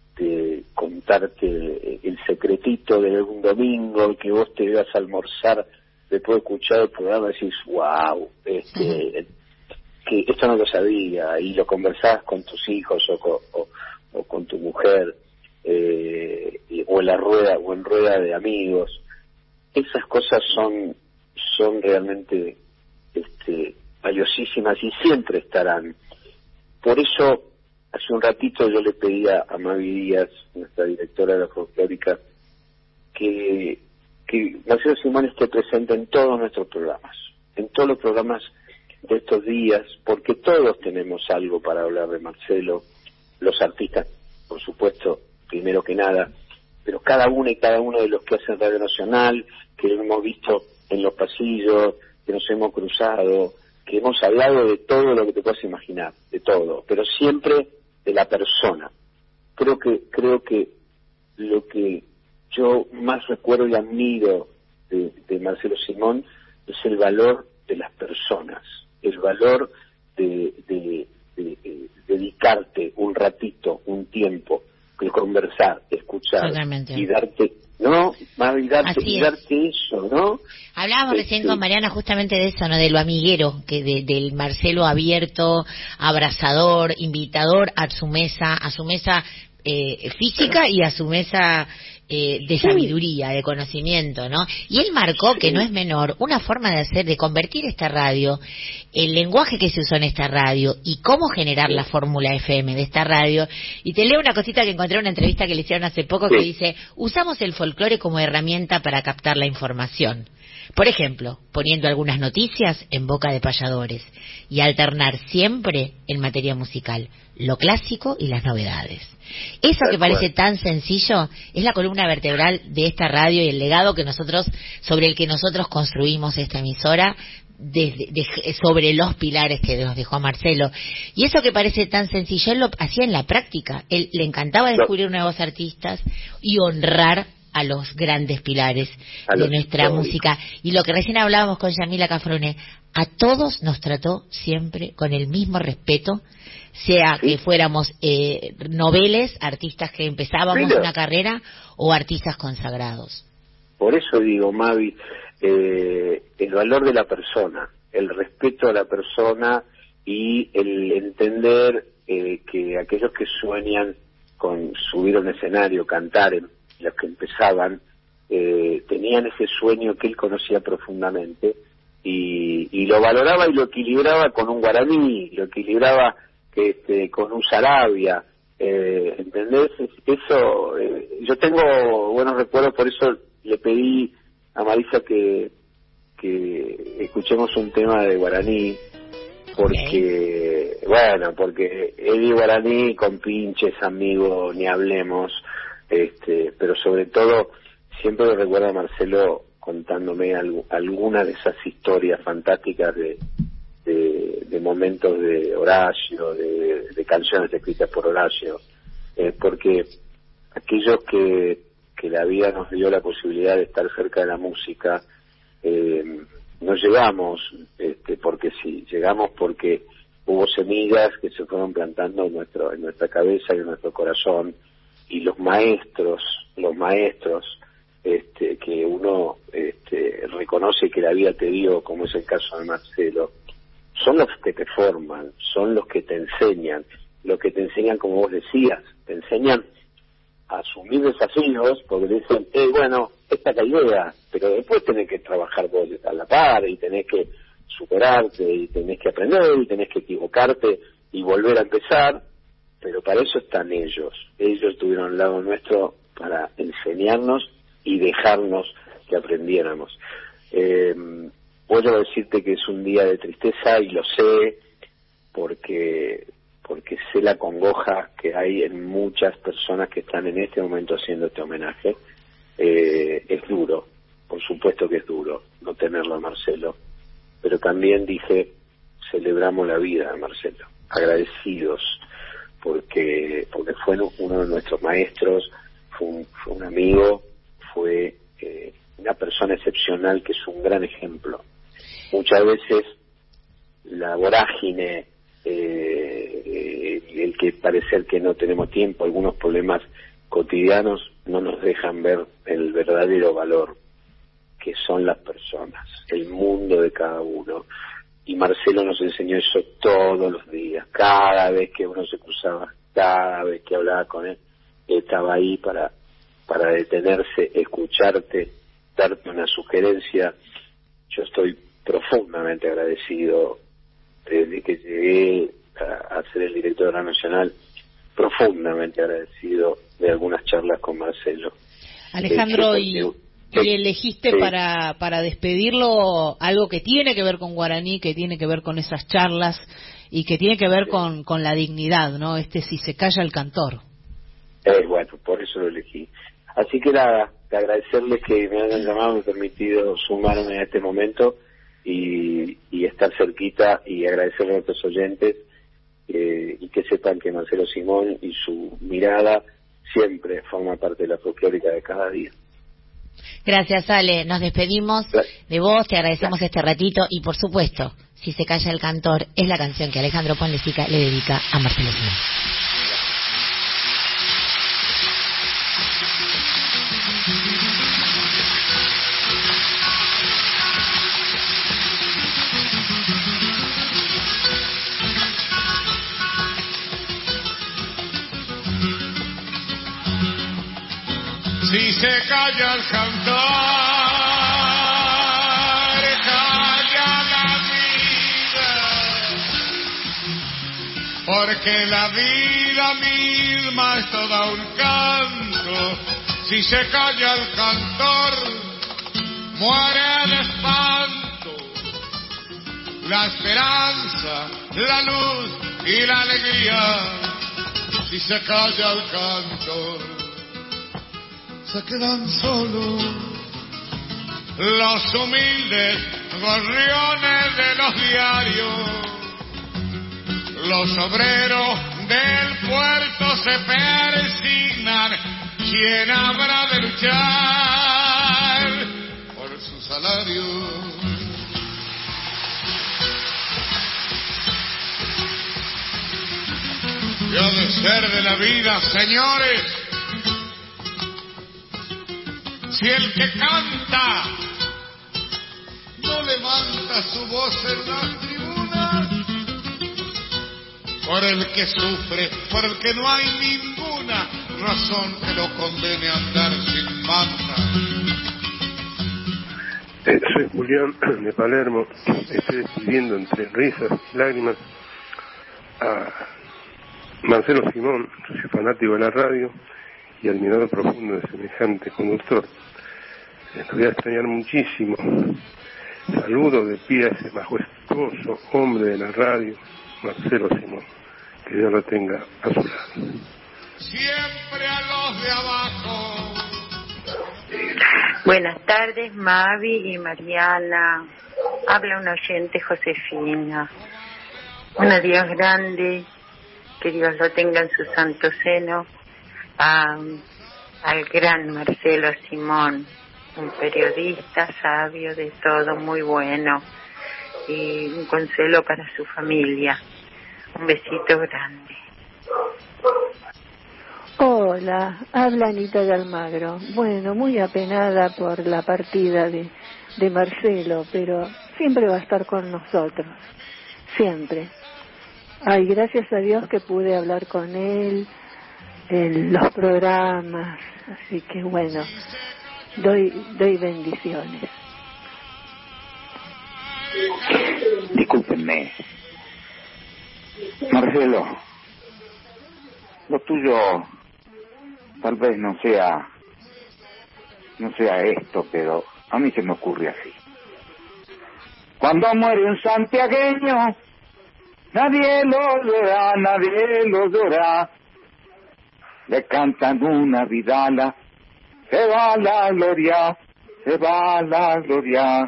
de contarte el secretito de un domingo, que vos te veas a almorzar después de escuchar el programa y decís, wow, este, que esto no lo sabía, y lo conversabas con tus hijos o con, o, o con tu mujer, eh, o en la rueda, o en rueda de amigos. Esas cosas son, son realmente este, valiosísimas y siempre estarán. Por eso, hace un ratito yo le pedía a Mavi Díaz, nuestra directora de la folclórica, que, que Marcelo Simón esté presente en todos nuestros programas, en todos los programas de estos días, porque todos tenemos algo para hablar de Marcelo, los artistas, por supuesto, primero que nada, pero cada uno y cada uno de los que hacen Radio Nacional, que lo hemos visto en los pasillos, que nos hemos cruzado, que hemos hablado de todo lo que te puedas imaginar, de todo, pero siempre de la persona. Creo que creo que lo que yo más recuerdo y admiro de, de Marcelo Simón es el valor de las personas, el valor de, de, de, de dedicarte un ratito, un tiempo, de conversar, escuchar. Totalmente. Y darte, ¿no? Más y darte, y darte eso, ¿no? Hablábamos este, recién con Mariana justamente de eso, ¿no? De lo amiguero, que de, del Marcelo abierto, abrazador, invitador a su mesa, a su mesa eh, física y a su mesa eh, de sabiduría, de conocimiento, ¿no? Y él marcó, que no es menor, una forma de hacer, de convertir esta radio, el lenguaje que se usó en esta radio y cómo generar la fórmula F M de esta radio. Y te leo una cosita que encontré en una entrevista que le hicieron hace poco, que dice: usamos el folclore como herramienta para captar la información. Por ejemplo, poniendo algunas noticias en boca de payadores y alternar siempre en materia musical. lo clásico y las novedades. Eso que parece tan sencillo es la columna vertebral de esta radio y el legado que nosotros, sobre el que nosotros construimos esta emisora, desde, de, sobre los pilares que nos dejó Marcelo. Y eso que parece tan sencillo, él lo hacía en la práctica. Él le encantaba descubrir nuevos artistas y honrar a los grandes pilares a de nuestra históricos. música. Y lo que recién hablábamos con Yamila Cafrune, a todos nos trató siempre con el mismo respeto, sea sí. que fuéramos eh, noveles, artistas que empezábamos Mira. una carrera, o artistas consagrados. Por eso digo, Mavi, eh, el valor de la persona, el respeto a la persona y el entender eh, que aquellos que sueñan con subir a un escenario, cantar, en, los que empezaban, eh, tenían ese sueño que él conocía profundamente y, y lo valoraba y lo equilibraba con un guaraní, lo equilibraba este, con un Sarabia, eh, ¿entendés? Eso, eh, yo tengo buenos recuerdos, por eso le pedí a Marisa que, que escuchemos un tema de guaraní, porque, okay. bueno, porque Eddie Guaraní con Pinches, amigo, ni hablemos, este, pero sobre todo siempre me recuerda a Marcelo contándome algo, alguna de esas historias fantásticas de, de, de momentos de Horacio, de, de canciones escritas por Horacio, eh, porque aquellos que, que la vida nos dio la posibilidad de estar cerca de la música, eh, no llegamos este, porque sí, llegamos porque hubo semillas que se fueron plantando en, nuestro, en nuestra cabeza y en nuestro corazón, y los maestros, los maestros este, que uno este, reconoce que la vida te dio, como es el caso de Marcelo, son los que te forman, son los que te enseñan, los que te enseñan, como vos decías, te enseñan a asumir desafíos, porque dicen, eh, bueno, esta es la idea, pero después tenés que trabajar vos a la par, y tenés que superarte, y tenés que aprender, y tenés que equivocarte, y volver a empezar, pero para eso están ellos. Ellos estuvieron al lado nuestro para enseñarnos y dejarnos que aprendiéramos. Eh, voy a decirte que es un día de tristeza, y lo sé, porque... porque sé la congoja que hay en muchas personas que están en este momento haciendo este homenaje. Eh, es duro, por supuesto que es duro no tenerlo a Marcelo, pero también dije, celebramos la vida de Marcelo, agradecidos, porque porque fue uno de nuestros maestros, fue un, fue un amigo, fue eh, una persona excepcional, que es un gran ejemplo. Muchas veces la vorágine, Eh, el que parecer que no tenemos tiempo, algunos problemas cotidianos no nos dejan ver el verdadero valor que son las personas, el mundo de cada uno, y Marcelo nos enseñó eso todos los días, cada vez que uno se cruzaba, cada vez que hablaba con él, él estaba ahí para, para detenerse, escucharte, darte una sugerencia. Yo estoy profundamente agradecido desde que llegué a, a ser el director de la Nacional, profundamente agradecido de algunas charlas con Marcelo. Alejandro, y, y elegiste sí. para, para despedirlo algo que tiene que ver con Guaraní, que tiene que ver con esas charlas y que tiene que ver sí. con, con la dignidad, ¿no? Este Si se calla el cantor. Eh, bueno, por eso lo elegí. Así que nada, de agradecerles que me hayan llamado, me han permitido sumarme a este momento y, y estar cerquita, y agradecerle a nuestros oyentes eh, y que sepan que Marcelo Simón y su mirada siempre forma parte de la folclórica de cada día. Gracias, Ale. Nos despedimos Gracias. de vos, te agradecemos Gracias. este ratito, y por supuesto, Si se calla el cantor es la canción que Alejandro Ponlecica le dedica a Marcelo Simón. Si se calla el cantar, calla la vida, porque la vida misma es todo un canto. Si se calla el cantor, muere el espanto, la esperanza, la luz y la alegría, si se calla el canto, se quedan solos los humildes gorriones de los diarios. Los obreros del puerto se persignan, ¿quién habrá de luchar por su salario? Y ha de ser de la vida, señores, si el que canta no levanta su voz en las tribunas, por el que sufre, por el que no hay ninguna razón que lo condene a andar sin manta. Eh, soy Julián de Palermo. Estoy despidiendo entre risas y lágrimas a Marcelo Simón. Soy fanático de la radio y admirador profundo de semejante conductor. Lo voy a extrañar muchísimo. Saludo de pie a ese majestuoso hombre de la radio, Marcelo Simón. Que Dios lo tenga a su lado. Siempre a los de abajo. Buenas tardes, Mavi y Mariana. Habla un oyente, Josefina. Un Dios grande, que Dios lo tenga en su santo seno. A, al gran Marcelo Simón, un periodista sabio de todo, muy bueno, y un consuelo para su familia. Un besito grande. Hola, habla Anita de Almagro. Bueno, muy apenada por la partida de, de Marcelo, pero siempre va a estar con nosotros, siempre. Ay, gracias a Dios que pude hablar con él en los programas, así que bueno, doy, doy bendiciones. Discúlpenme. Marcelo, lo tuyo tal vez no sea no sea esto, pero a mí se me ocurre así. Cuando muere un santiagueño, nadie lo llora, nadie lo llora. Le cantan una vidala, se va la gloria, se va la gloria.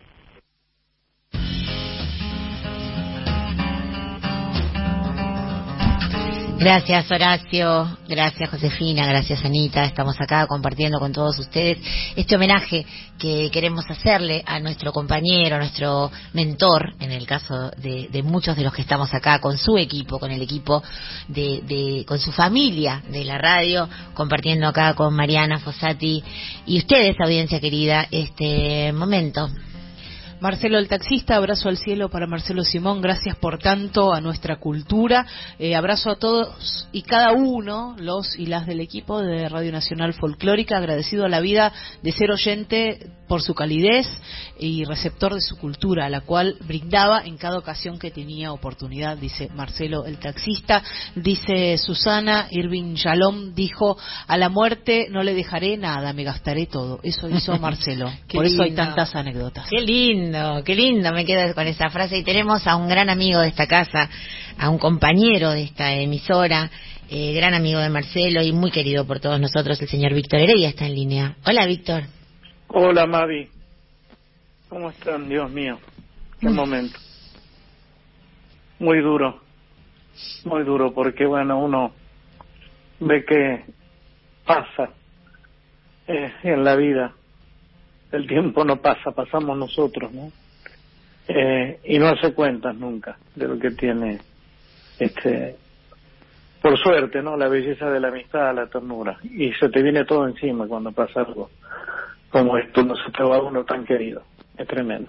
Gracias, Horacio, gracias, Josefina, gracias, Anita. Estamos acá compartiendo con todos ustedes este homenaje que queremos hacerle a nuestro compañero, a nuestro mentor, en el caso de, de muchos de los que estamos acá, con su equipo, con el equipo de, de, con su familia de la radio, compartiendo acá con Mariana Fossati y ustedes, audiencia querida, este momento. Marcelo el taxista, abrazo al cielo para Marcelo Simón, gracias por tanto a nuestra cultura, eh, abrazo a todos y cada uno, los y las del equipo de Radio Nacional Folclórica, agradecido a la vida de ser oyente por su calidez y receptor de su cultura, a la cual brindaba en cada ocasión que tenía oportunidad, dice Marcelo el taxista. Dice Susana Irving Shalom, dijo, a la muerte no le dejaré nada, me gastaré todo. Eso hizo Marcelo, por lindo. Eso hay tantas anécdotas. Qué lindo, qué lindo, me quedo con esa frase. Y tenemos a un gran amigo de esta casa, a un compañero de esta emisora, eh, gran amigo de Marcelo y muy querido por todos nosotros, el señor Víctor Heredia está en línea. Hola, Víctor. Hola, Mavi. ¿Cómo están? Dios mío, qué mm. momento. Muy duro, muy duro, porque bueno, uno ve que pasa eh, en la vida. El tiempo no pasa, pasamos nosotros, ¿no? Eh, y no hace cuentas nunca de lo que tiene, este, por suerte, ¿no? La belleza de la amistad, la ternura. Y se te viene todo encima cuando pasa algo como esto, no se te va uno tan querido. Es tremendo.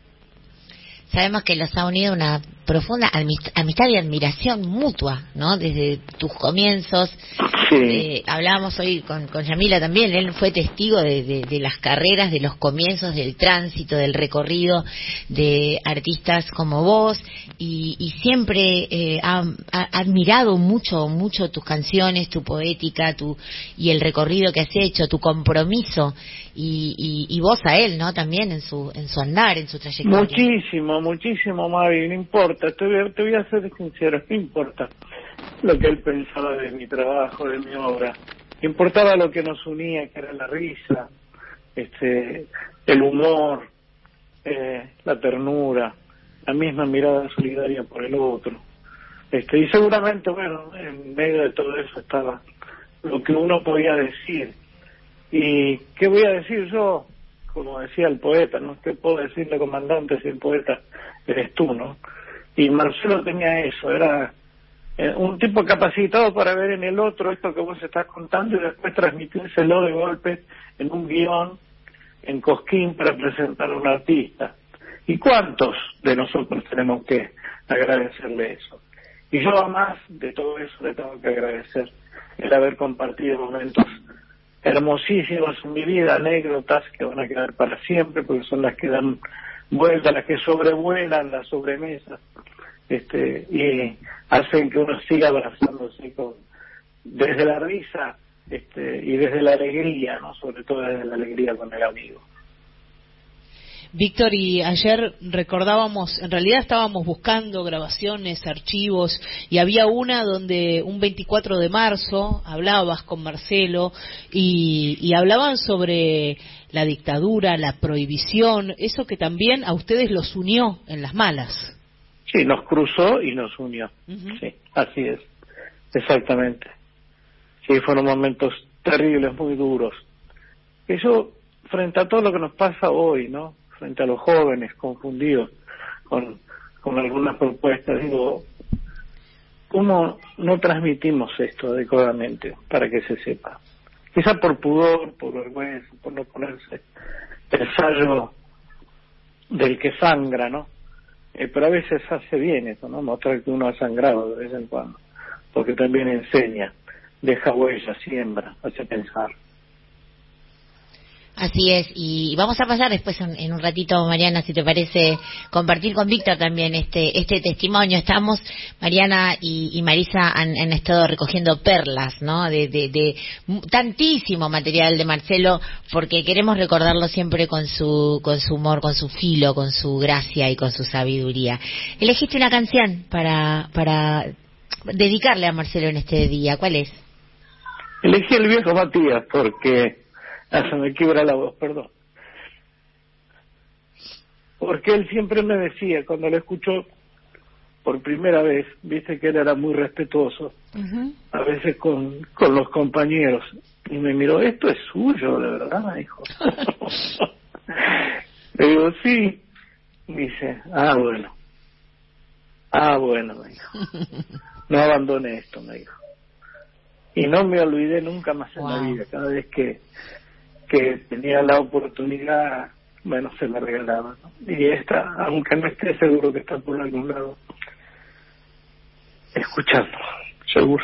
Sabemos que los ha unido una profunda amistad y admiración mutua, ¿no? Desde tus comienzos. Sí. Eh, hablábamos hoy con, con Yamila también, él fue testigo de, de, de las carreras, de los comienzos, del tránsito, del recorrido de artistas como vos, y, y siempre eh, ha, ha admirado mucho, mucho tus canciones, tu poética, tu y el recorrido que has hecho, tu compromiso, y, y, y vos a él, ¿no? También en su en su andar, en su trayectoria. Muchísimo, muchísimo, Mavi, no importa, te voy, a, te voy a ser sincero, no importa lo que él pensaba de mi trabajo, de mi obra, importaba lo que nos unía, que era la risa, este, el humor, eh, la ternura, la misma mirada solidaria por el otro. Este, y seguramente, bueno, en medio de todo eso estaba lo que uno podía decir. ¿Y qué voy a decir yo? Como decía el poeta, ¿no? ¿Qué puedo decirle, comandante, si el poeta eres tú, ¿no? Y Marcelo tenía eso, era eh, un tipo capacitado para ver en el otro esto que vos estás contando y después transmitírselo de golpe en un guión, en Cosquín, para presentar a un artista. ¿Y cuántos de nosotros tenemos que agradecerle eso? Y yo, además de todo eso, le tengo que agradecer el haber compartido momentos hermosísimos en mi vida, anécdotas que van a quedar para siempre, porque son las que dan vuelta, las que sobrevuelan las sobremesas, este, y hacen que uno siga abrazándose con, desde la risa, este, y desde la alegría, ¿no? Sobre todo desde la alegría con el amigo. Víctor, y ayer recordábamos, en realidad estábamos buscando grabaciones, archivos, y había una donde un veinticuatro de marzo hablabas con Marcelo y, y hablaban sobre la dictadura, la prohibición, eso que también a ustedes los unió en las malas. Sí, nos cruzó y nos unió. Uh-huh. Sí, así es, exactamente. Sí, fueron momentos terribles, muy duros. Eso frente a todo lo que nos pasa hoy, ¿no? Frente a los jóvenes confundidos con, con algunas propuestas, digo, ¿cómo no transmitimos esto adecuadamente para que se sepa? Quizá por pudor, por vergüenza, por no ponerse el sallo del que sangra, ¿no? Eh, pero a veces hace bien eso, ¿no? Mostrar que uno ha sangrado de vez en cuando, porque también enseña, deja huella, siembra, hace pensar. Así es, y vamos a pasar después en, en un ratito, Mariana, si te parece, compartir con Víctor también este este testimonio. Estamos, Mariana y, y Marisa han, han estado recogiendo perlas, ¿no? De, de, de tantísimo material de Marcelo, porque queremos recordarlo siempre con su con su humor, con su filo, con su gracia y con su sabiduría. Elegiste una canción para para dedicarle a Marcelo en este día. ¿Cuál es? Elegí El Viejo Matías porque Ah, se me quiebra la voz, perdón. Porque él siempre me decía, cuando lo escuchó por primera vez, viste que él era muy respetuoso, uh-huh. a veces con, con los compañeros, y me miró, esto es suyo, de verdad, me dijo. Le digo, sí. Y dice, ah, bueno. Ah, bueno, me dijo. No abandone esto, me dijo. Y no me olvidé nunca más en wow. la vida, cada vez que que tenía la oportunidad, bueno, se la regalaba, ¿no? Y esta, aunque no esté seguro que está por algún lado, escuchando, seguro.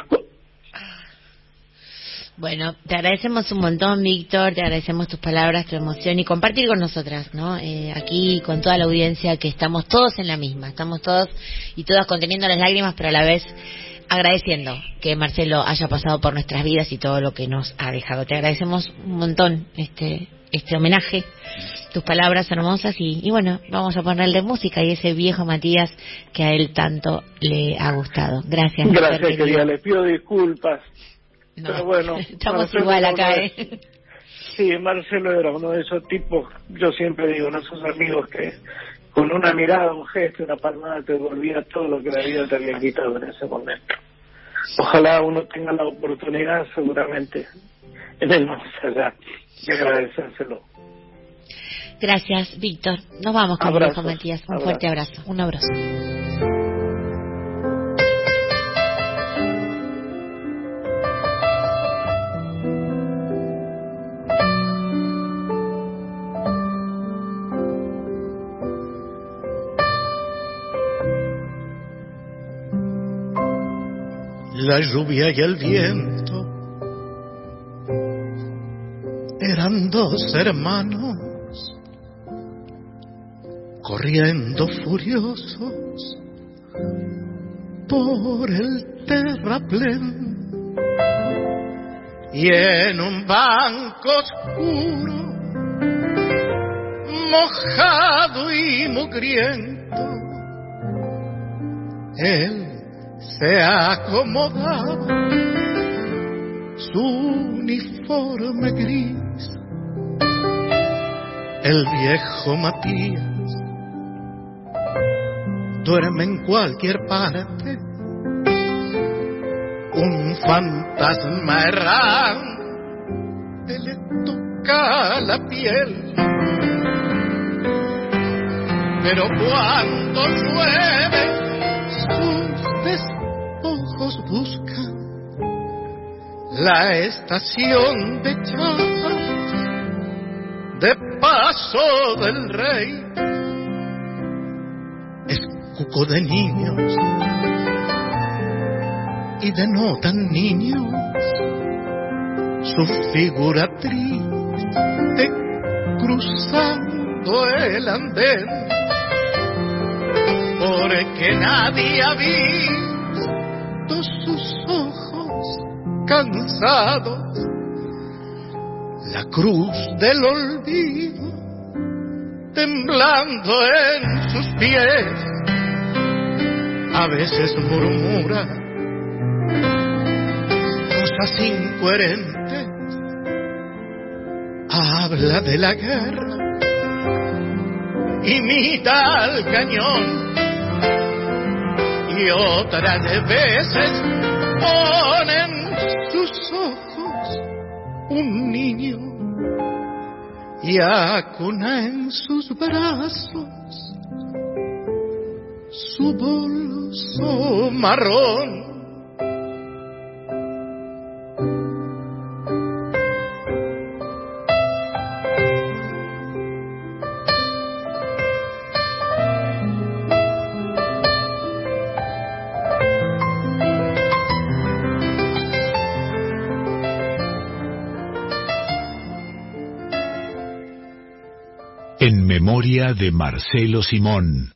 Bueno, te agradecemos un montón, Víctor, te agradecemos tus palabras, tu emoción y compartir con nosotras, ¿no? Eh, aquí con toda la audiencia, que estamos todos en la misma, estamos todos y todas conteniendo las lágrimas, pero a la vez agradeciendo que Marcelo haya pasado por nuestras vidas y todo lo que nos ha dejado. Te agradecemos un montón este este homenaje, tus palabras hermosas y, y bueno, vamos a ponerle música y ese viejo Matías que a él tanto le ha gustado. Gracias. Gracias, querida, le pido disculpas. No, pero bueno, estamos Marcelo igual acá, ¿eh? Sí, Marcelo era uno de esos tipos, yo siempre digo, no esos amigos que con una mirada, un gesto, una palmada te devolvía todo lo que la vida te había quitado en ese momento. Ojalá uno tenga la oportunidad, seguramente, en el más allá, de agradecérselo. Gracias, Víctor. Nos vamos con Abrazos, viejo Matías. Un abrazos. fuerte abrazo. Un abrazo. La lluvia y el viento eran dos hermanos corriendo furiosos por el terraplén, y en un banco oscuro mojado y mugriento, él se acomodaba su uniforme gris. El viejo Matías duerme en cualquier parte, un fantasma errante le toca la piel. Pero cuando llueve, sus despojos buscan la estación de Chiapas, de Paso del Rey. Es cuco de niños y de no tan niños, su figura triste cruzando el andén, porque nadie ha visto sus ojos cansados, la cruz del olvido temblando en sus pies. A veces murmura cosas incoherentes, habla de la guerra, imita al cañón, y otras veces pone en sus ojos un niño y acuna en sus brazos su bolso marrón. En memoria de Marcelo Simón.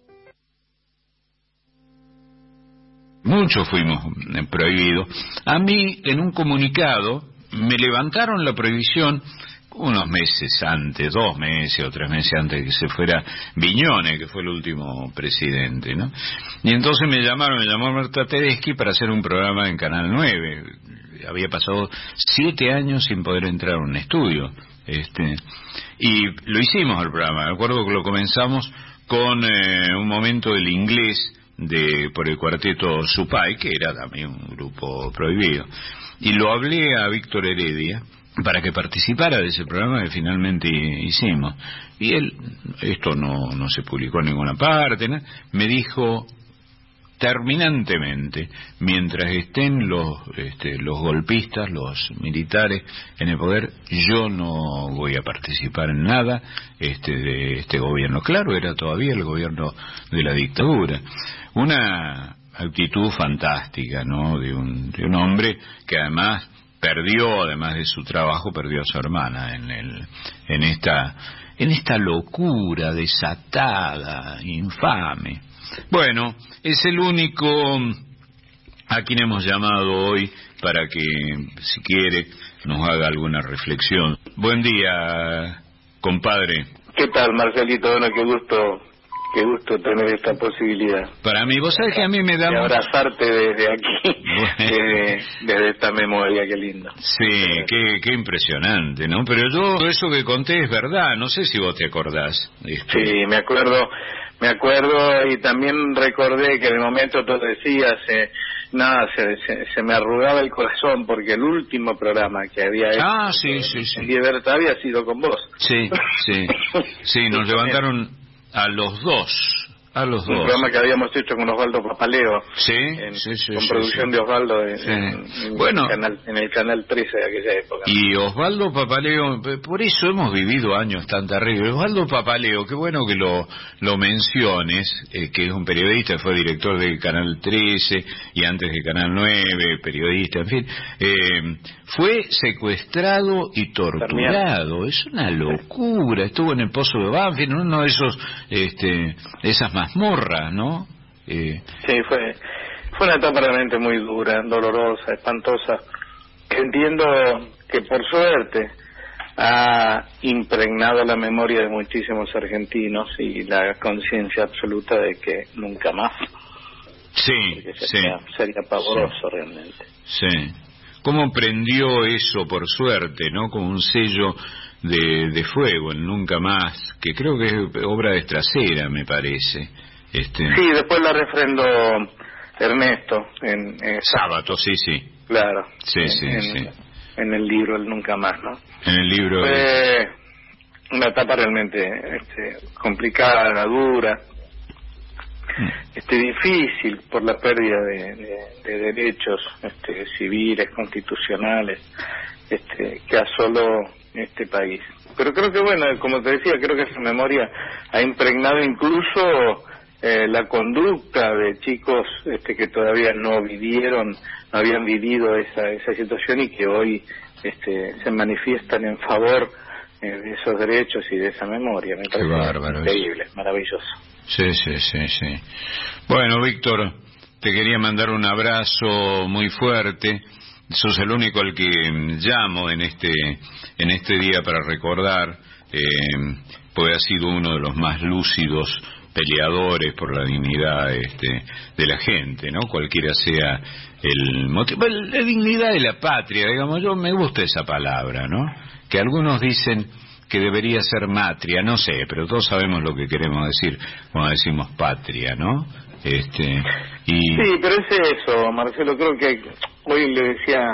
Muchos fuimos prohibidos. A mí, en un comunicado, me levantaron la prohibición unos meses antes, dos meses o tres meses antes de que se fuera Viñone, que fue el último presidente, ¿no? Y entonces me llamaron, me llamó Marta Tedeschi para hacer un programa en Canal nueve. Había pasado siete años sin poder entrar a un estudio. Este, y lo hicimos el programa. Me acuerdo que lo comenzamos con eh, un momento del inglés de por el cuarteto Supay, que era también un grupo prohibido, y lo hablé a Víctor Heredia para que participara de ese programa que finalmente hicimos, y él, esto no, no se publicó en ninguna parte, ¿no? Me dijo terminantemente, mientras estén los este, los golpistas, los militares en el poder, yo no voy a participar en nada este, de este gobierno. Claro, era todavía el gobierno de la dictadura. Una actitud fantástica, ¿no? De un, de un hombre que además perdió, además de su trabajo, perdió a su hermana en el, en esta, en esta locura desatada, infame. Bueno, es el único a quien hemos llamado hoy para que, si quiere, nos haga alguna reflexión. Buen día, compadre. ¿Qué tal, Marcelito? Bueno, qué gusto, qué gusto tener esta posibilidad. Para mí, vos sabés que a mí me da... De abrazarte desde aquí, desde, desde esta memoria, qué lindo. Sí, qué, qué impresionante, ¿no? Pero yo, todo eso que conté es verdad, no sé si vos te acordás. Este... Sí, me acuerdo... Me acuerdo y también recordé que en el momento tú decías, eh, nada, se, se, se me arrugaba el corazón porque el último programa que había hecho ah, sí, sí, sí. en Libertad había sido con vos. Sí, sí, sí, nos levantaron a los dos. A los un dos. programa que habíamos hecho con Osvaldo Papaleo. Sí, en, sí, sí. Con sí, producción sí. de Osvaldo en, sí. en, en, bueno, el canal, en el canal trece de aquella época. Y Osvaldo Papaleo, por eso hemos vivido años tan terribles. Osvaldo Papaleo, qué bueno que lo, lo menciones, eh, que es un periodista, fue director del Canal trece y antes de Canal nueve, periodista, en fin. Eh, fue secuestrado y torturado. Es una locura. Estuvo en el Pozo de Banfield, uno de esos, este, esas mazmorras, ¿no? Eh... Sí, fue fue una etapa realmente muy dura, dolorosa, espantosa. Entiendo que por suerte ha impregnado la memoria de muchísimos argentinos y la conciencia absoluta de que nunca más. Sí, sería, sí. Sería pavoroso sí. realmente. Sí. ¿Cómo prendió eso, por suerte, no? Como un sello de, de fuego en Nunca Más, que creo que es obra de Estracera, me parece. Este... Sí, después la refrendó Ernesto en, en Sábato, sí, sí. Claro. Sí, en, sí, en, sí. En el libro El Nunca Más, ¿no? En el libro. Fue de... una etapa realmente este, complicada, dura, este difícil por la pérdida de, de, de derechos este, civiles, constitucionales, este, que asoló este país. Pero creo que, bueno, como te decía, creo que esa memoria ha impregnado incluso eh, la conducta de chicos este, que todavía no vivieron, no habían vivido esa esa situación y que hoy este, se manifiestan en favor eh, de esos derechos y de esa memoria. Me parece bárbaro, increíble, es maravilloso. Sí, sí, sí, sí. Bueno, Víctor, te quería mandar un abrazo muy fuerte. Sos el único al que llamo en este en este día para recordar, eh, porque ha sido uno de los más lúcidos peleadores por la dignidad este, de la gente, ¿no? Cualquiera sea el motivo, la dignidad de la patria, digamos, yo me gusta esa palabra, ¿no? Que algunos dicen que debería ser matria, no sé, pero todos sabemos lo que queremos decir cuando decimos patria, ¿no? Este, y... Sí, pero es eso, Marcelo, creo que hoy le decía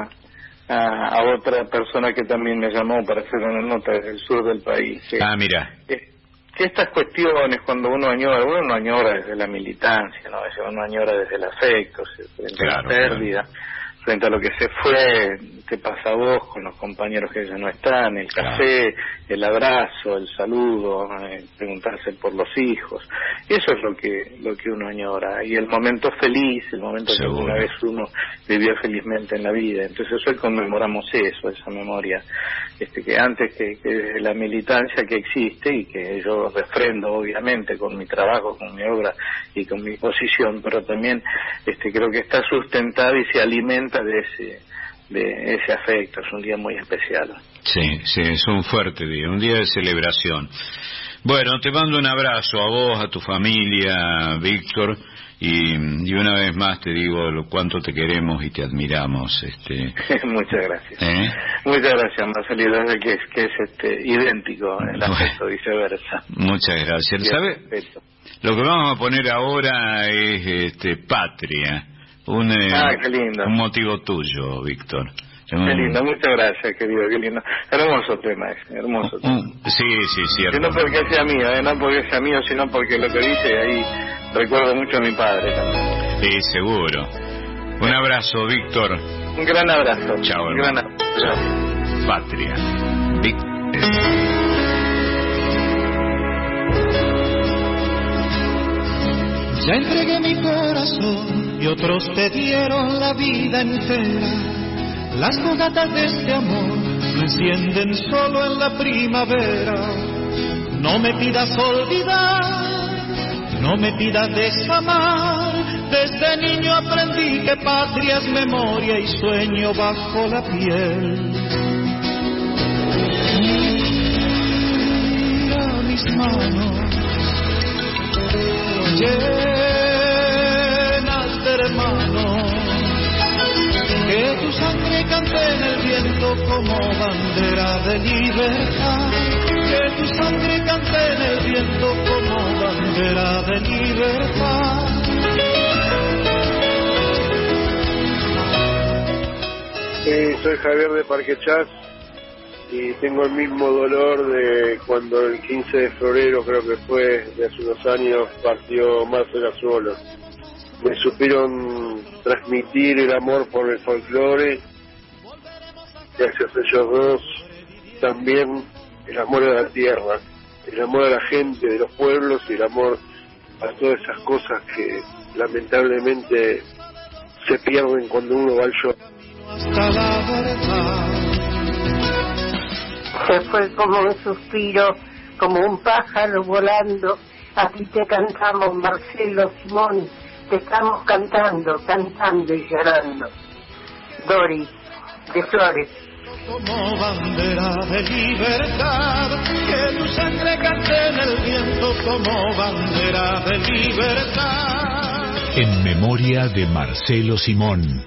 a, a otra persona que también me llamó para hacer una nota desde el sur del país. Que, ah, mira. Que, que estas cuestiones, cuando uno añora, uno no añora desde la militancia, ¿no? Uno añora desde el afecto, frente claro, a la pérdida, claro. frente a lo que se fue, te pasa a vos con los compañeros que ya no están, el café, claro. el abrazo, el saludo, eh, preguntarse por los hijos. Eso es lo que lo que uno añora. Y el momento feliz, el momento Seguro. que alguna vez uno vivió felizmente en la vida. Entonces hoy conmemoramos eso, esa memoria, este que antes que, que desde la militancia que existe y que yo refrendo obviamente con mi trabajo, con mi obra y con mi posición, pero también este creo que está sustentada y se alimenta de ese de ese afecto. Es un día muy especial. Sí, sí, es un fuerte día, un día de celebración. Bueno, te mando un abrazo a vos, a tu familia, Víctor, y, y una vez más te digo lo cuánto te queremos y te admiramos. Este... Muchas gracias. ¿Eh? Muchas gracias, Marcelino, que es, que es este, idéntico el afecto, bueno, viceversa. Muchas gracias. ¿Sabes? Lo que vamos a poner ahora es este, Patria. Un, eh, ah, qué lindo. Un motivo tuyo, Víctor. Qué lindo, muchas gracias, querido, qué lindo. Hermoso tema ese, hermoso tema. Sí, sí, cierto. Y no porque sea mío, eh, no porque sea mío, sino porque lo que dice ahí recuerdo mucho a mi padre también. Sí, seguro. Un abrazo, Víctor. Un gran abrazo. Chao, Un gran abrazo. Chao. Patria. Víctor. Ya entregué mi corazón y otros te dieron la vida entera. Las fogatas de este amor lo encienden solo en la primavera. No me pidas olvidar, no me pidas desamar. Desde niño aprendí que patria es memoria y sueño bajo la piel. Mira mis manos llenas de hermanos, que tu sangre cante en el viento como bandera de libertad, que tu sangre cante en el viento como bandera de libertad. Sí, soy Javier de Parque Chas y tengo el mismo dolor de cuando el quince de febrero, creo que fue de hace unos años, partió Marcelo Solo. Me supieron transmitir el amor por el folclore, gracias a ellos dos, también el amor a la tierra, el amor a la gente de los pueblos y el amor a todas esas cosas que lamentablemente se pierden cuando uno va al show. Se fue como un suspiro, como un pájaro volando. Aquí te cantamos, Marcelo Simón, te estamos cantando, cantando y llorando. Doris, de Flores. Como bandera de libertad, que tu sangre cante en el viento como bandera de libertad. En memoria de Marcelo Simón.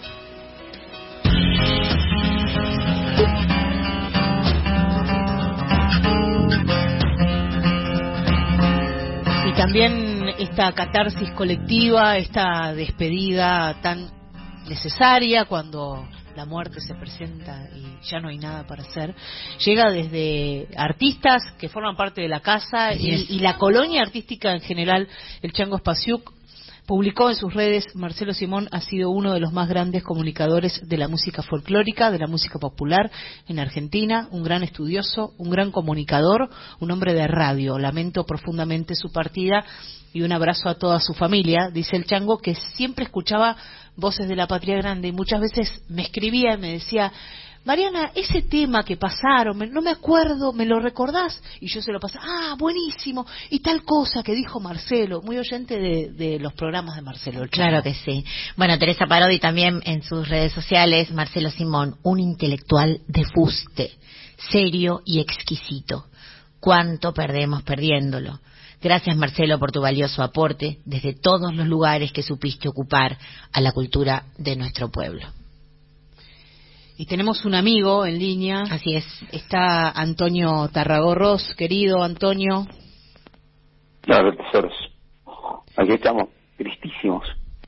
Y también esta catarsis colectiva, esta despedida tan necesaria cuando la muerte se presenta y ya no hay nada para hacer, llega desde artistas que forman parte de la casa y, y la colonia artística en general. El Chango Spasiuk publicó en sus redes: Marcelo Simón ha sido uno de los más grandes comunicadores de la música folclórica, de la música popular en Argentina, un gran estudioso, un gran comunicador, un hombre de radio. Lamento profundamente su partida y un abrazo a toda su familia. Dice el Chango que siempre escuchaba Voces de la Patria Grande y muchas veces me escribía y me decía: Mariana, ese tema que pasaron, me, no me acuerdo, ¿me lo recordás? Y yo se lo pasaba: ah, buenísimo, y tal cosa que dijo Marcelo. Muy oyente de, de los programas de Marcelo. El claro que sí. Bueno, Teresa Parodi también en sus redes sociales: Marcelo Simón, un intelectual de fuste, serio y exquisito. ¿Cuánto perdemos perdiéndolo? Gracias, Marcelo, por tu valioso aporte desde todos los lugares que supiste ocupar a la cultura de nuestro pueblo. Y tenemos un amigo en línea. Así es. Está Antonio Tarragorros. Querido Antonio. Claro, tesoros. Aquí estamos, tristísimos.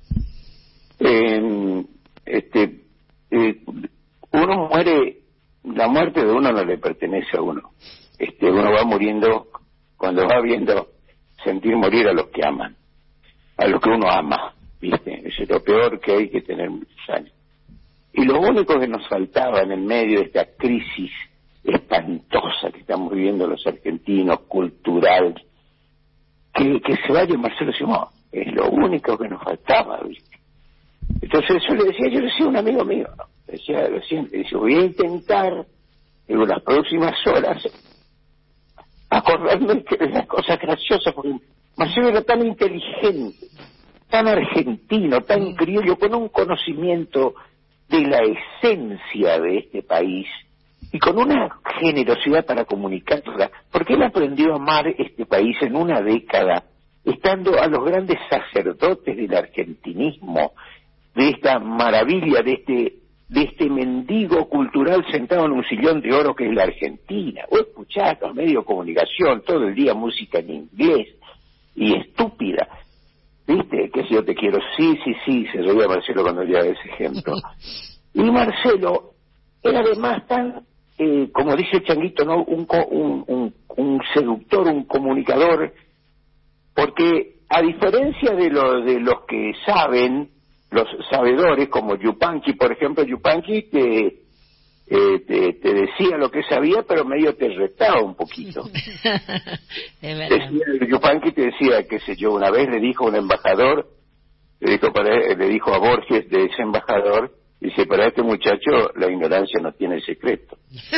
Eh, este, eh, uno muere, la muerte de uno no le pertenece a uno. Este, uno va muriendo cuando va viendo sentir morir a los que aman, a los que uno ama, ¿viste? Es lo peor que hay que tener muchos años. Y lo único que nos faltaba en el medio de esta crisis espantosa que estamos viviendo los argentinos, cultural, que, que se vaya Marcelo Simón, es lo único que nos faltaba, ¿viste? Entonces yo le decía, yo le decía a un amigo mío, ¿no? Le decía, lo siento, le decía, voy a intentar en las próximas horas acordarme de las cosas graciosas, porque Marcelo era tan inteligente, tan argentino, tan criollo, con un conocimiento de la esencia de este país y con una generosidad para comunicarla, porque él aprendió a amar este país en una década, estando a los grandes sacerdotes del argentinismo, de esta maravilla, de este de este mendigo cultural sentado en un sillón de oro que es la Argentina. O escuchás los medios de comunicación todo el día música en inglés y estúpida, ¿viste? Que si yo te quiero, sí, sí, sí, se reía Marcelo cuando le daba ese ejemplo. Y Marcelo era además tan, eh, como dice el Changuito, ¿no? un, un, un, un seductor, un comunicador, porque a diferencia de, lo, de los que saben, los sabedores, como Yupanqui, por ejemplo, Yupanqui te, eh, te, te decía lo que sabía, pero medio te retaba un poquito. Decía, Yupanqui te decía, qué sé yo, una vez le dijo a un embajador, le dijo, para, le dijo a Borges, de ese embajador, dice, para este muchacho la ignorancia no tiene secreto.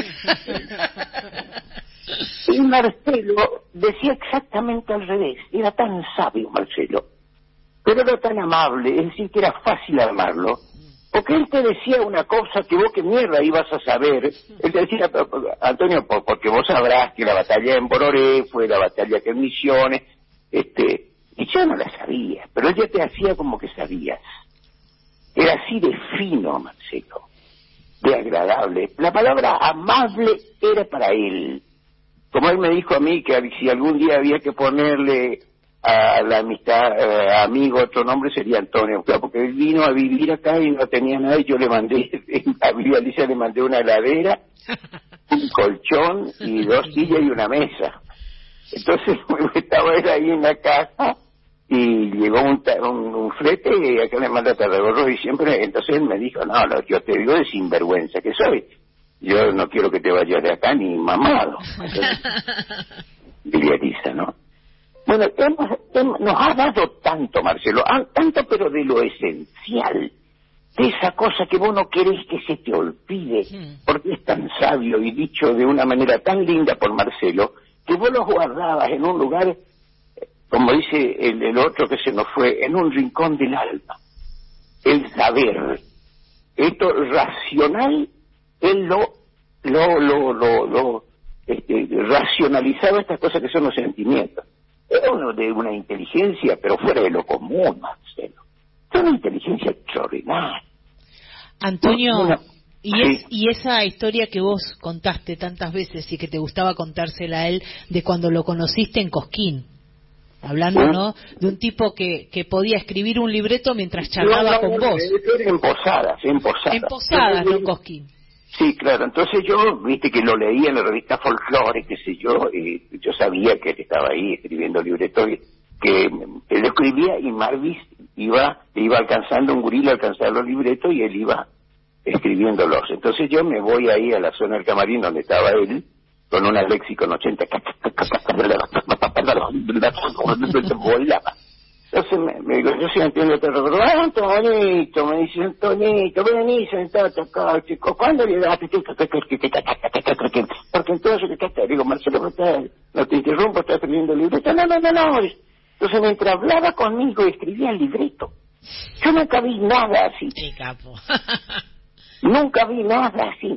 Y Marcelo decía exactamente al revés, era tan sabio Marcelo, pero era tan amable, es decir, que era fácil amarlo, porque él te decía una cosa que vos qué mierda ibas a saber. Él te decía, Antonio, porque vos sabrás que la batalla en Bororé fue la batalla que en Misiones, este, y yo no la sabía, pero ella te hacía como que sabías. Era así de fino, Marcelo, de agradable. La palabra amable era para él. Como él me dijo a mí que si algún día había que ponerle a la amistad, eh, amigo, otro nombre sería Antonio, claro, porque él vino a vivir acá y no tenía nada, y yo le mandé, a Alicia le mandé una heladera, un colchón y dos sillas y una mesa. Entonces estaba él ahí en la casa y llegó un, un, un flete y acá le manda Tarragorros y siempre, entonces él me dijo, no, no, yo te digo de sinvergüenza que soy, yo no quiero que te vayas de acá ni mamado. Diría Lisa, ¿no? Bueno, hemos, hemos, nos ha dado tanto, Marcelo, tanto pero de lo esencial, de esa cosa que vos no querés que se te olvide, porque es tan sabio y dicho de una manera tan linda por Marcelo, que vos lo guardabas en un lugar, como dice el, el otro que se nos fue, en un rincón del alma. El saber, esto racional él lo, lo, lo, lo, lo este, racionalizaba estas cosas que son los sentimientos. Era uno de una inteligencia, pero fuera de lo común, Marcelo. Es una inteligencia extraordinaria. Antonio, Una, y, es, y esa historia que vos contaste tantas veces y que te gustaba contársela a él de cuando lo conociste en Cosquín, hablando, ¿no?, de un tipo que, que podía escribir un libreto mientras charlaba no, no, con no, vos. Era en Posadas, en Posadas. En Posadas, no en Cosquín. Sí, claro. Entonces yo, viste que lo leía en la revista Folklore, qué sé yo, y yo sabía que él estaba ahí escribiendo libretos, que él escribía y Marvis iba, iba alcanzando, un gurí le alcanzaba los libretos y él iba escribiéndolos. Entonces yo me voy ahí a la zona del camarín donde estaba él, con una Lexicon ochenta, volaba. Entonces me, me digo, yo sí entiendo todo lo que ah, Antonito, me dice, Antonito, vení, sentate acá, chico, ¿cuándo le das? Porque entonces, ¿qué estás? Digo, Marcelo, no te, no te interrumpo, estás escribiendo el libreto. No, no, no, no. Entonces mientras hablaba conmigo, escribía el libreto. Yo nunca vi nada así. Sí, capo. Nunca vi nada así.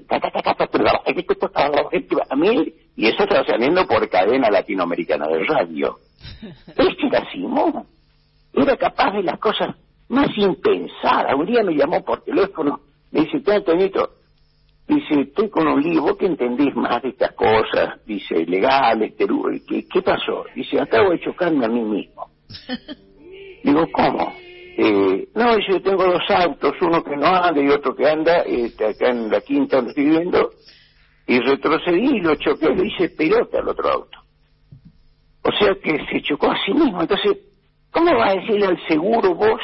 A mí, y eso estaba saliendo por cadena latinoamericana de radio. Este era Simón. Era capaz de las cosas más impensadas. Un día me llamó por teléfono, me dice, ¿qué, Antonito? Dice, estoy con un lío, vos que entendés más de estas cosas, dice, legales, terú, ¿qué, ¿qué pasó? Dice, acabo de chocarme a mí mismo. Digo, ¿cómo? Eh, no, dice, yo tengo dos autos, uno que no anda y otro que anda, este, acá en la quinta donde estoy viviendo, y retrocedí y lo choqué, le hice pelota al otro auto. O sea que se chocó a sí mismo. Entonces, ¿cómo vas a decirle al seguro vos?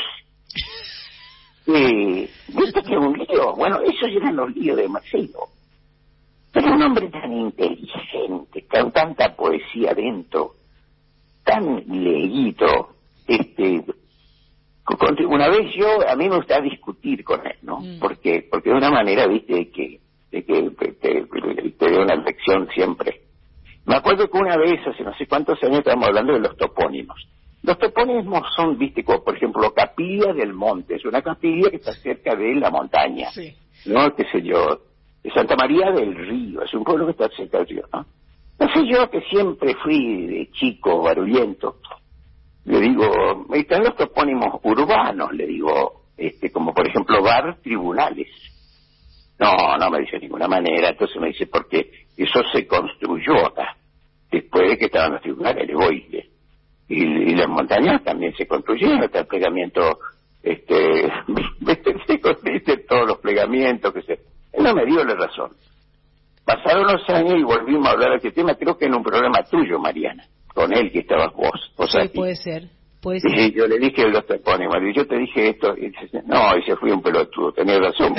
Eh, ¿Viste que es un lío? Bueno, esos eran los líos de Marcelo. Pero un hombre tan inteligente, con tanta poesía dentro, tan leído, este, una vez yo, a mí me gustaba discutir con él, ¿no? Mm. Porque, porque de una manera, viste, que, de que te, te, te dio una lección siempre. Me acuerdo que una vez, hace no sé cuántos años, estábamos hablando de los topónimos. Los topónimos son, viste, como por ejemplo, Capilla del Monte, es una capilla que está cerca de la montaña, sí. ¿No? Qué sé yo, de Santa María del Río, es un pueblo que está cerca del río, ¿no? No sé yo, que siempre fui de chico barulento, le digo, están los topónimos urbanos, le digo, este, como por ejemplo bar, tribunales. No, no me dice de ninguna manera, entonces me dice, porque eso se construyó acá, después de que estaban los tribunales, le voy, le, Y, y las montañas también se construyeron, hasta el plegamiento, este, viste, todos los plegamientos que se... Él no me dio la razón. Pasaron los años y volvimos a hablar de este tema, creo que en un programa tuyo, Mariana, con él que estabas vos. vos sí, aquí. puede ser, puede ser. Y yo le dije los topónimos, y yo te dije esto, y dice, no, y se fue un pelotudo, tenía razón.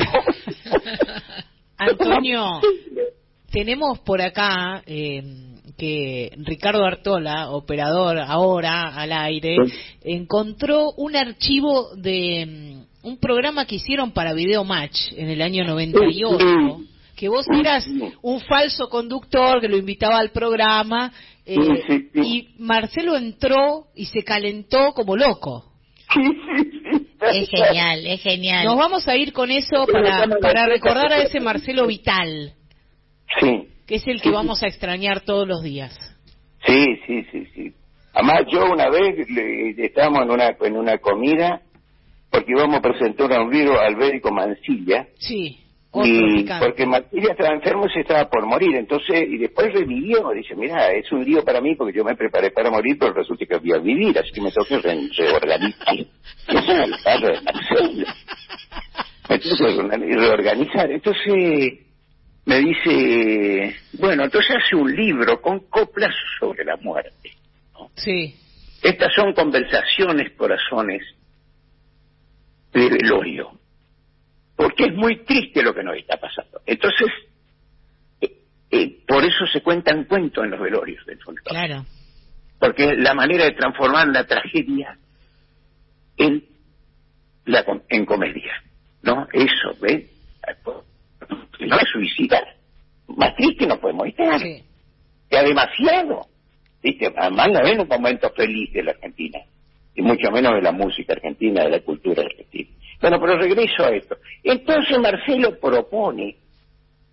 Antonio, tenemos por acá... Eh, que Ricardo Artola, operador ahora al aire, ¿sí?, encontró un archivo de um, un programa que hicieron para Video Match en el año noventa y ocho, que vos eras un falso conductor que lo invitaba al programa, eh, sí, sí, sí. y Marcelo entró y se calentó como loco. Es genial, es genial. Nos vamos a ir con eso para, para recordar a ese Marcelo Vital. Sí. Que es el que vamos a extrañar todos los días. Sí, sí, sí, sí. Además, yo una vez le, estábamos en una en una comida, porque íbamos a presentar a un libro a Alberico Mancilla. Sí. Y porque Mancilla estaba enfermo y se estaba por morir, entonces, y después revivió, dice, mira, es un lío para mí porque yo me preparé para morir, pero resulta que voy a vivir, así que me tengo que re reorganizar. Eso es el padre de Marcelo. Me tengo que reorganizar. Entonces... me dice, bueno, entonces hace un libro con coplas sobre la muerte, ¿no? Sí. Estas son conversaciones, corazones, de velorio, porque es muy triste lo que nos está pasando. Entonces, eh, eh, por eso se cuentan cuentos en los velorios del folclore. Claro. Porque es la manera de transformar la tragedia en, la, en comedia, ¿no? Eso, ¿ves? No es suicidar, más triste no podemos estar, sí. Ya demasiado, ¿viste? Además no es un momento feliz de la Argentina, y mucho menos de la música argentina, de la cultura argentina. Bueno, pero regreso a esto. Entonces Marcelo propone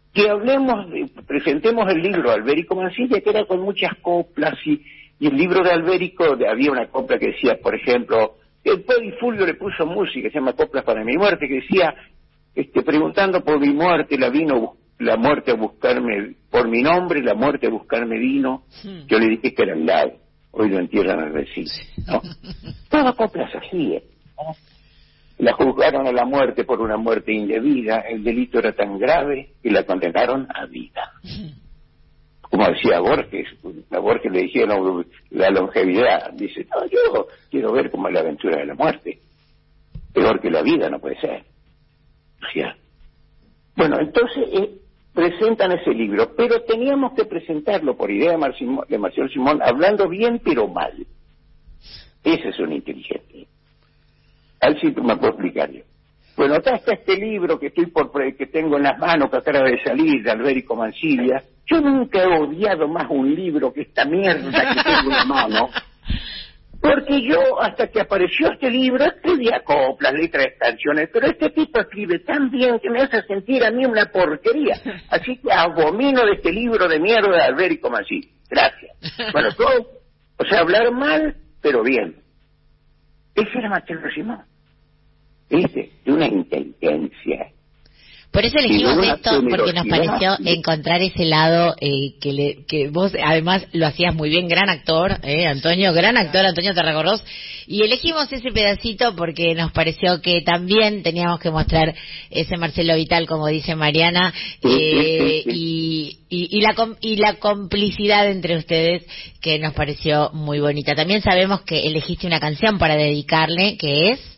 que hablemos, de, presentemos el libro Albérico Mansilla, que era con muchas coplas, y, y el libro de Albérico de, había una copla que decía, por ejemplo, el Pedi Fulvio le puso música, se llama Coplas para mi muerte, que decía, este, preguntando por mi muerte, la vino la muerte a buscarme, por mi nombre, la muerte a buscarme vino, hmm. yo le dije que era el lado, hoy lo entierran al vecino, ¿no? Todas coplas así, ¿eh? La juzgaron a la muerte por una muerte indebida, el delito era tan grave que la condenaron a vida. Como decía Borges, a Borges le dijeron la longevidad, dice, no, yo quiero ver cómo es la aventura de la muerte, peor que la vida no puede ser. O sea, bueno, entonces eh, presentan ese libro, pero teníamos que presentarlo por idea de, Marcimo, de Marcelo Simón, hablando bien pero mal. Ese es un inteligente. A ver si tú me puedo explicar yo. Bueno, acá está este libro que estoy por que tengo en las manos, que acaba de salir, de Albérico Mansilla. Yo nunca he odiado más un libro que esta mierda que tengo en la mano, porque yo, hasta que apareció este libro, escribía coplas, letras, canciones, pero este tipo escribe tan bien que me hace sentir a mí una porquería. Así que abomino de este libro de mierda de Albérico Mansilla. Gracias. Bueno, todo, o sea, hablar mal, pero bien. Ese era Marcelo Simón. ¿Viste? De una inteligencia. Por eso elegimos esto, porque nos pareció encontrar ese lado eh, que le, que vos además lo hacías muy bien, gran actor, eh, Antonio, gran actor, Antonio Tarragorros, y elegimos ese pedacito porque nos pareció que también teníamos que mostrar ese Marcelo Vital, como dice Mariana, eh, y, y, y, la, y la complicidad entre ustedes, que nos pareció muy bonita. También sabemos que elegiste una canción para dedicarle, que es...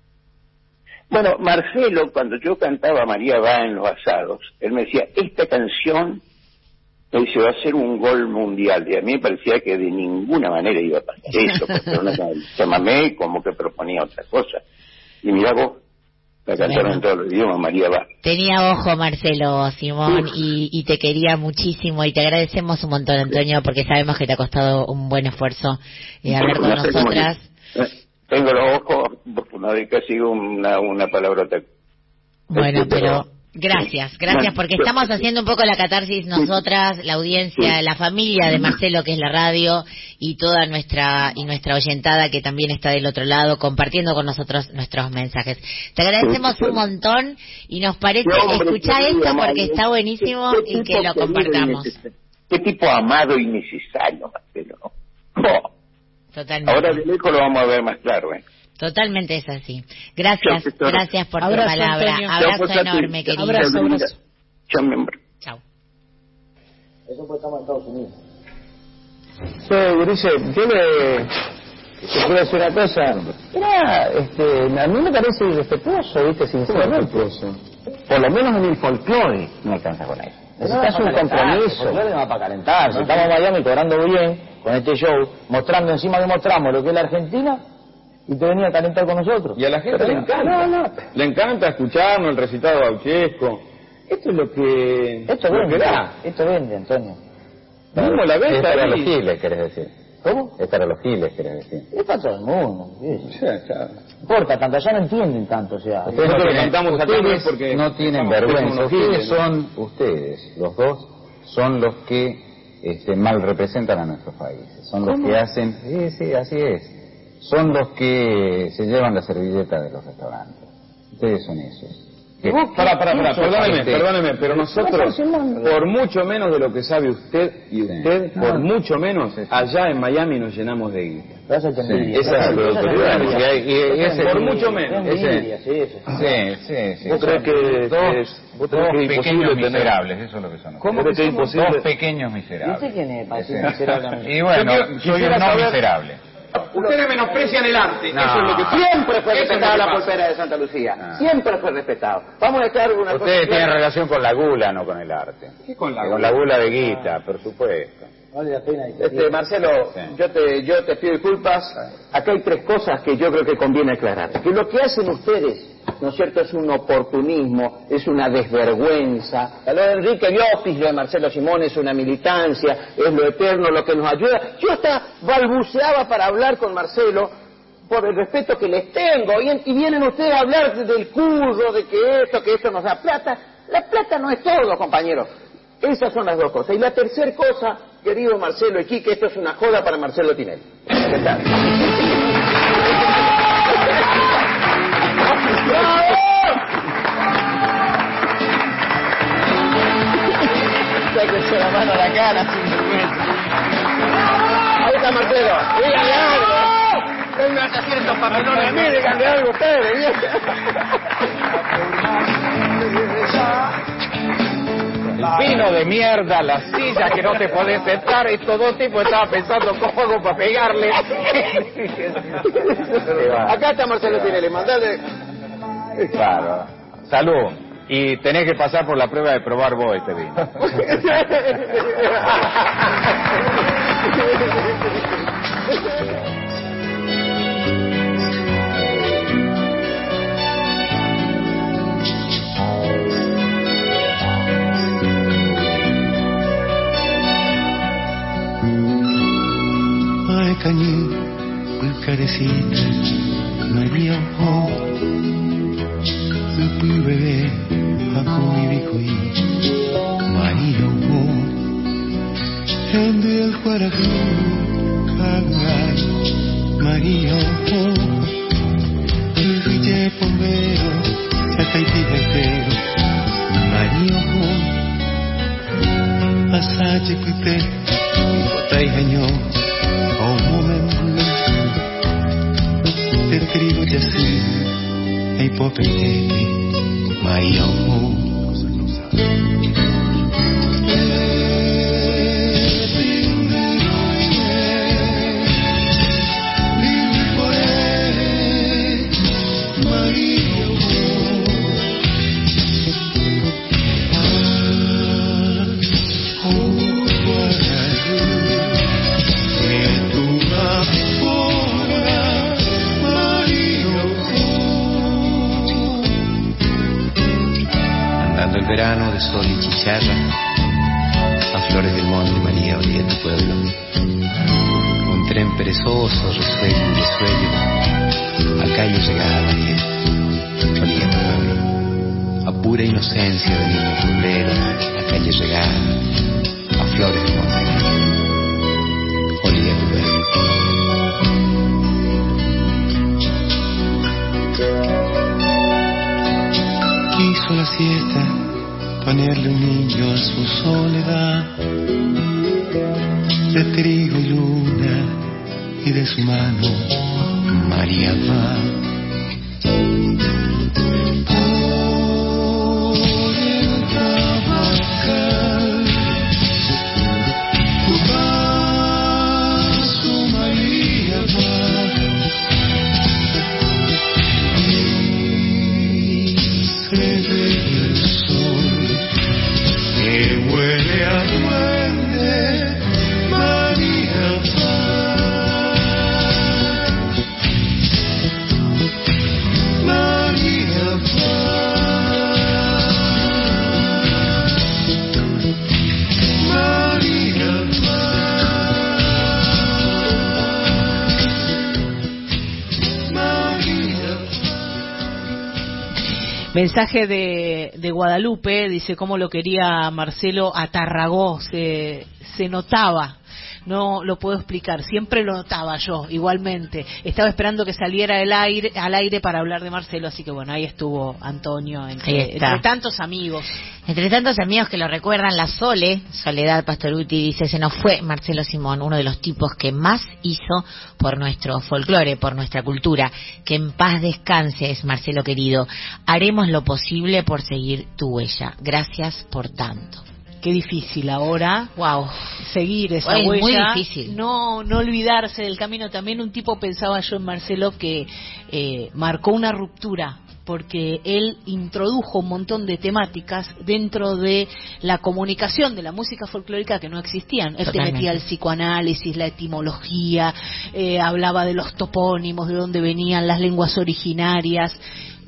Bueno, Marcelo, cuando yo cantaba María va en los asados, él me decía, esta canción, me dice, va a ser un gol mundial. Y a mí me parecía que de ninguna manera iba a pasar eso, porque era una chamamé como que proponía otra cosa. Y mirá vos, la cantaron bueno, en todos los idiomas, María va. Tenía ojo Marcelo Simón y, y te quería muchísimo y te agradecemos un montón, Antonio, porque sabemos que te ha costado un buen esfuerzo eh, hablar con no nosotras. Tengo los ojos, no de casi una, una palabrota. Bueno, este, pero gracias, gracias, porque estamos haciendo un poco la catarsis nosotras, la audiencia, la familia de Marcelo, que es la radio, y toda nuestra y nuestra oyentada que también está del otro lado, compartiendo con nosotros nuestros mensajes. Te agradecemos un montón y nos parece, escuchá esto porque está buenísimo y que lo compartamos. Qué tipo amado y necesario, Marcelo, ¿no? Oh. Totalmente. Ahora de lejos lo vamos a ver más claro, ¿eh? Totalmente es así. Gracias, Chau, gracias por abrazo, tu palabra. Antonio. Abrazo Chau, enorme, querido. Abrazo, abrazo. Chao, mi hombre. Chao. Eso fue estamos en Estados Unidos. Sí, Gurice, yo le... ¿Te puedo decir una cosa? Era, este, a mí me parece irrespetuoso, ¿viste? Sinceramente. Por lo menos en el folclore no alcanza con eso. Necesitas un compromiso. El folclore no va para calentar. Si estamos en Miami cobrando bien, con este show, mostrando encima que mostramos lo que es la Argentina, y te venía a calentar con nosotros. Y a la gente Pero le encanta. No, no. Le encanta escucharnos, el recitado gauchesco. Esto es lo que... Esto vende, esto vende, Antonio. Mismo la venta. Es para los giles, querés decir. ¿Cómo? Es para los giles, querés decir. Es para todo el mundo. ¿Sí? Sí, claro. No importa tanto, ya no entienden tanto, o sea. Ustedes no tienen, cantamos ustedes porque no tienen vergüenza. Ustedes son, ustedes, los dos, son los que este, mal representan a nuestros países. Son los ¿Cómo? que hacen... Sí, sí, así es. Son los que se llevan la servilleta de los restaurantes. Ustedes son esos. Para, para, para, perdóneme, perdóneme, pero nosotros, por mucho menos de lo que sabe usted y usted, sí. por no. mucho menos, allá en Miami nos llenamos de guita. Sí. Esa es la autoridad. Por mucho menos. Sí, sí, sí. ¿Vos crees que dos, vos dos pequeños miserables, eso es lo que son? ¿Cómo que es imposible? Dos pequeños miserables. ¿Usted quién es para decir miserable? Y bueno, soy un no miserable. Ustedes menosprecian el arte, no. eso es lo que siempre fue respetada la pulpera de Santa Lucía, no. siempre fue respetado. Vamos a dejar una cosa. Ustedes tienen relación con la gula, no con el arte. ¿Qué con la con gula? la gula de guita, por supuesto. Vale la pena. Este, Marcelo, sí. yo te yo te pido disculpas. Acá hay tres cosas que yo creo que conviene aclarar. Que lo que hacen ustedes, ¿no es cierto?, es un oportunismo, es una desvergüenza. Lo de Enrique Llopis, lo de Marcelo Simón es una militancia, es lo eterno, lo que nos ayuda. Yo hasta balbuceaba para hablar con Marcelo por el respeto que les tengo. Y, y vienen ustedes a hablar del curro, de que esto, que esto nos da plata. La plata no es todo, compañero. Esas son las dos cosas. Y la tercera cosa, querido Marcelo y Quique, esto es una joda para Marcelo Tinelli. ¿Qué tal? ¡Bravo! Sáquense la mano a la cara, sin vergüenza. Ahí está Marcelo. Díganle algo. Vengan a hacer estos papelones a mí, díganle algo ustedes. El vino de mierda, la silla que no te podés sentar, estos dos tipos estaban pensando cómo hago para pegarle. Acá está Marcelo Tinelli, mandale. Claro. Salud. Y tenés que pasar por la prueba de probar vos este vino. Ai canyi pulcarecita Maria ho Supu bebé aku ibikui Maria ho Hende el guarajú Kagai Maria ho Ilhuye pombero Sataiti hetero Maria ho Asache kuite Botai hanyo Oh moment Ter querido de así Ei popetete Mai amo El verano de sol y chicharra, a flores del monte María olía tu pueblo. Un tren perezoso, resuello y resuello, a calle llegaba María, olía tu pueblo. A pura inocencia de niño pueblero, a calle llegaba, a flores del monte María, olía tu pueblo. Quiso la siesta ponerle un niño a su soledad de trigo y luna y de su mano María va por el tabacal tu paso María va y se ve el sol que huele a duende, María va. María va. María va. María va. Mensaje de, de Guadalupe, dice cómo lo quería Marcelo a Tarragó, se, se notaba, no lo puedo explicar, siempre lo notaba yo, igualmente. Estaba esperando que saliera el aire, al aire para hablar de Marcelo, así que bueno, ahí estuvo Antonio, entre, entre tantos amigos. Entre tantos amigos que lo recuerdan, la Sole, Soledad Pastoruti, dice, se nos fue Marcelo Simón, uno de los tipos que más hizo por nuestro folclore, por nuestra cultura. Que en paz descanses, Marcelo querido. Haremos lo posible por seguir tu huella. Gracias por tanto. Qué difícil ahora, wow, seguir esa es huella, muy difícil. no no olvidarse del camino. También un tipo, pensaba yo en Marcelo, que eh, marcó una ruptura, porque él introdujo un montón de temáticas dentro de la comunicación de la música folclórica que no existían. Él te metía el psicoanálisis, la etimología, eh, hablaba de los topónimos, de dónde venían las lenguas originarias.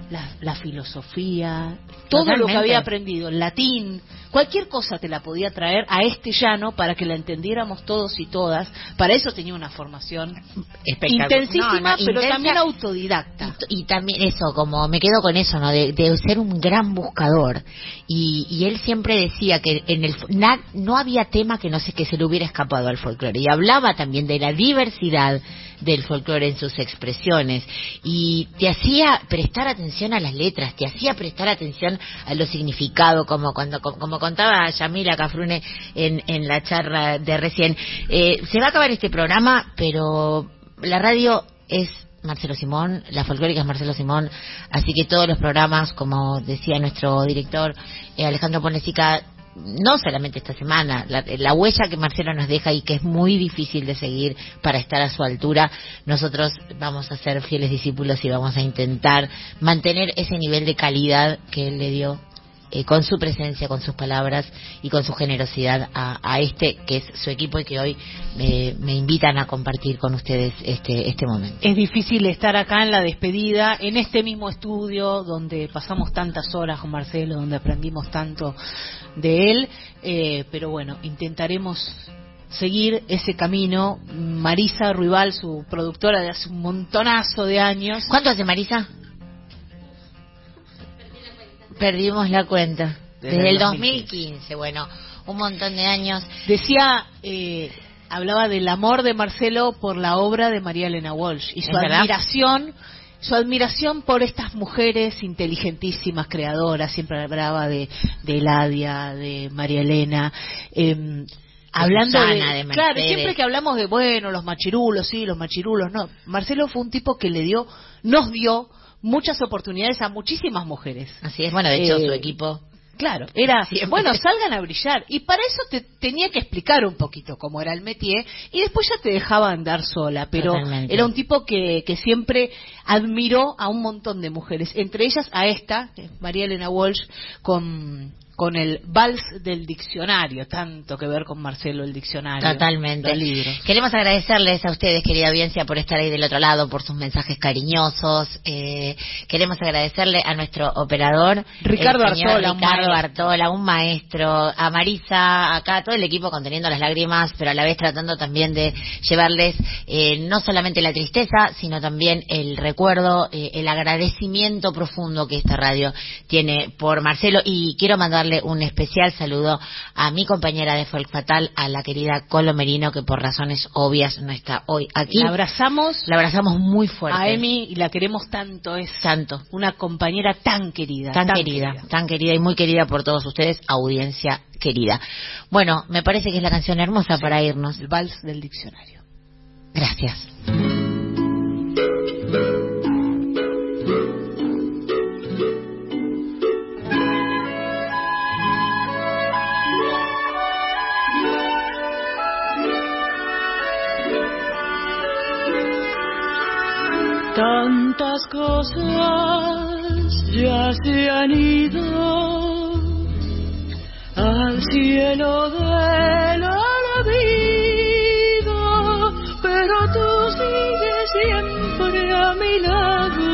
la, la filosofía, todo Totalmente. Lo que había aprendido, el latín, cualquier cosa te la podía traer a este llano para que la entendiéramos todos y todas. Para eso tenía una formación intensísima, no, no, pero intensa, también autodidacta. Y, y también eso, como me quedo con eso, ¿no? De, de ser un gran buscador. Y, y él siempre decía que en el na, no había tema que no sé que se le hubiera escapado al folclore. Y hablaba también de la diversidad del folclore en sus expresiones y te hacía prestar atención a las letras, te hacía prestar atención a los significados, como cuando como, como contaba Yamila Cafrune en, en la charla de recién. Eh, se va a acabar este programa, pero la radio es Marcelo Simón, la folclórica es Marcelo Simón, así que todos los programas, como decía nuestro director eh, Alejandro Ponesica, no solamente esta semana, la, la huella que Marcelo nos deja y que es muy difícil de seguir para estar a su altura, nosotros vamos a ser fieles discípulos y vamos a intentar mantener ese nivel de calidad que él le dio eh, con su presencia, con sus palabras y con su generosidad a, a este que es su equipo y que hoy eh, me invitan a compartir con ustedes este, este momento. Es difícil estar acá en la despedida, en este mismo estudio donde pasamos tantas horas con Marcelo, donde aprendimos tanto de él, eh, pero bueno, intentaremos seguir ese camino. Marisa Ruibal, su productora de hace un montonazo de años. ¿Cuánto hace Marisa? Perdimos la cuenta. Desde, Desde el dos mil quince, bueno, un montón de años. Decía, eh, hablaba del amor de Marcelo por la obra de María Elena Walsh y su admiración, su admiración por estas mujeres inteligentísimas, creadoras. Siempre hablaba de, de Eladia, de María Elena. Eh, Hablando Susana, de, de claro, siempre que hablamos de, bueno, los machirulos, sí, los machirulos, no. Marcelo fue un tipo que le dio, nos dio muchas oportunidades a muchísimas mujeres. Así es, bueno, de hecho eh, su equipo. Claro, era, siempre. Bueno, salgan a brillar. Y para eso te tenía que explicar un poquito cómo era el métier y después ya te dejaba andar sola. Pero Totalmente. Era un tipo que, que siempre admiró a un montón de mujeres, entre ellas a esta, María Elena Walsh, con... con el vals del diccionario, tanto que ver con Marcelo el diccionario. Totalmente. Queremos agradecerles a ustedes, querida audiencia, por estar ahí del otro lado, por sus mensajes cariñosos. Eh, queremos agradecerle a nuestro operador, Ricardo Artola, Ricardo Artola, un maestro, a Marisa, acá todo el equipo conteniendo las lágrimas, pero a la vez tratando también de llevarles eh, no solamente la tristeza, sino también el recuerdo, eh, el agradecimiento profundo que esta radio tiene por Marcelo. Y quiero mandar un especial saludo a mi compañera de Folk Fatal, a la querida Colo Merino, que por razones obvias no está hoy aquí. La abrazamos, la abrazamos muy fuerte. A Emi, y la queremos tanto, es tanto. Una compañera tan querida. Tan, tan querida, querida, tan querida y muy querida por todos ustedes, audiencia querida. Bueno, me parece que es la canción hermosa sí, para irnos. El vals del diccionario. Gracias. Tantas cosas ya se han ido al cielo del olvido, pero tú sigues siempre a mi lado,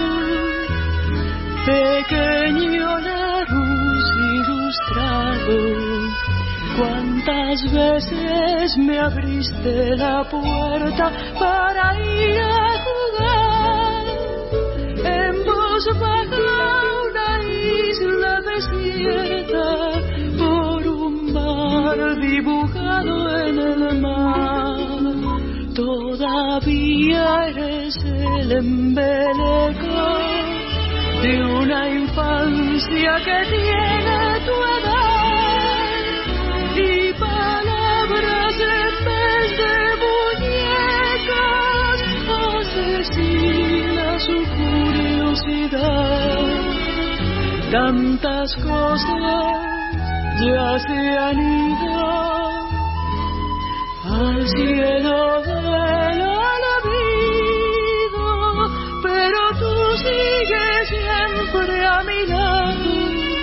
pequeño Larus ilustrado. Cuántas veces me abriste la puerta para ir a jugar en voz baja una isla desierta por un mar dibujado en el mar. Todavía eres el embeleco de una infancia que tiene tu edad y palabras en vez de muñecas asesina su curiosidad. Tantas cosas ya se han ido al cielo del olvido, pero tú sigues siempre a mi lado,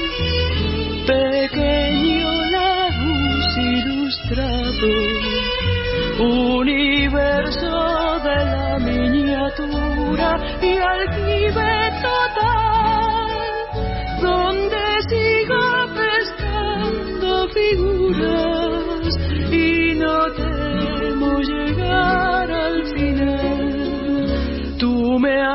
pequeño Larus ilustrado, universo de la miniatura y aljibe total.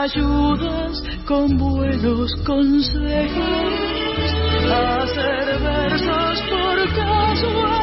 ayudas con buenos consejos a hacer versos por casualidad.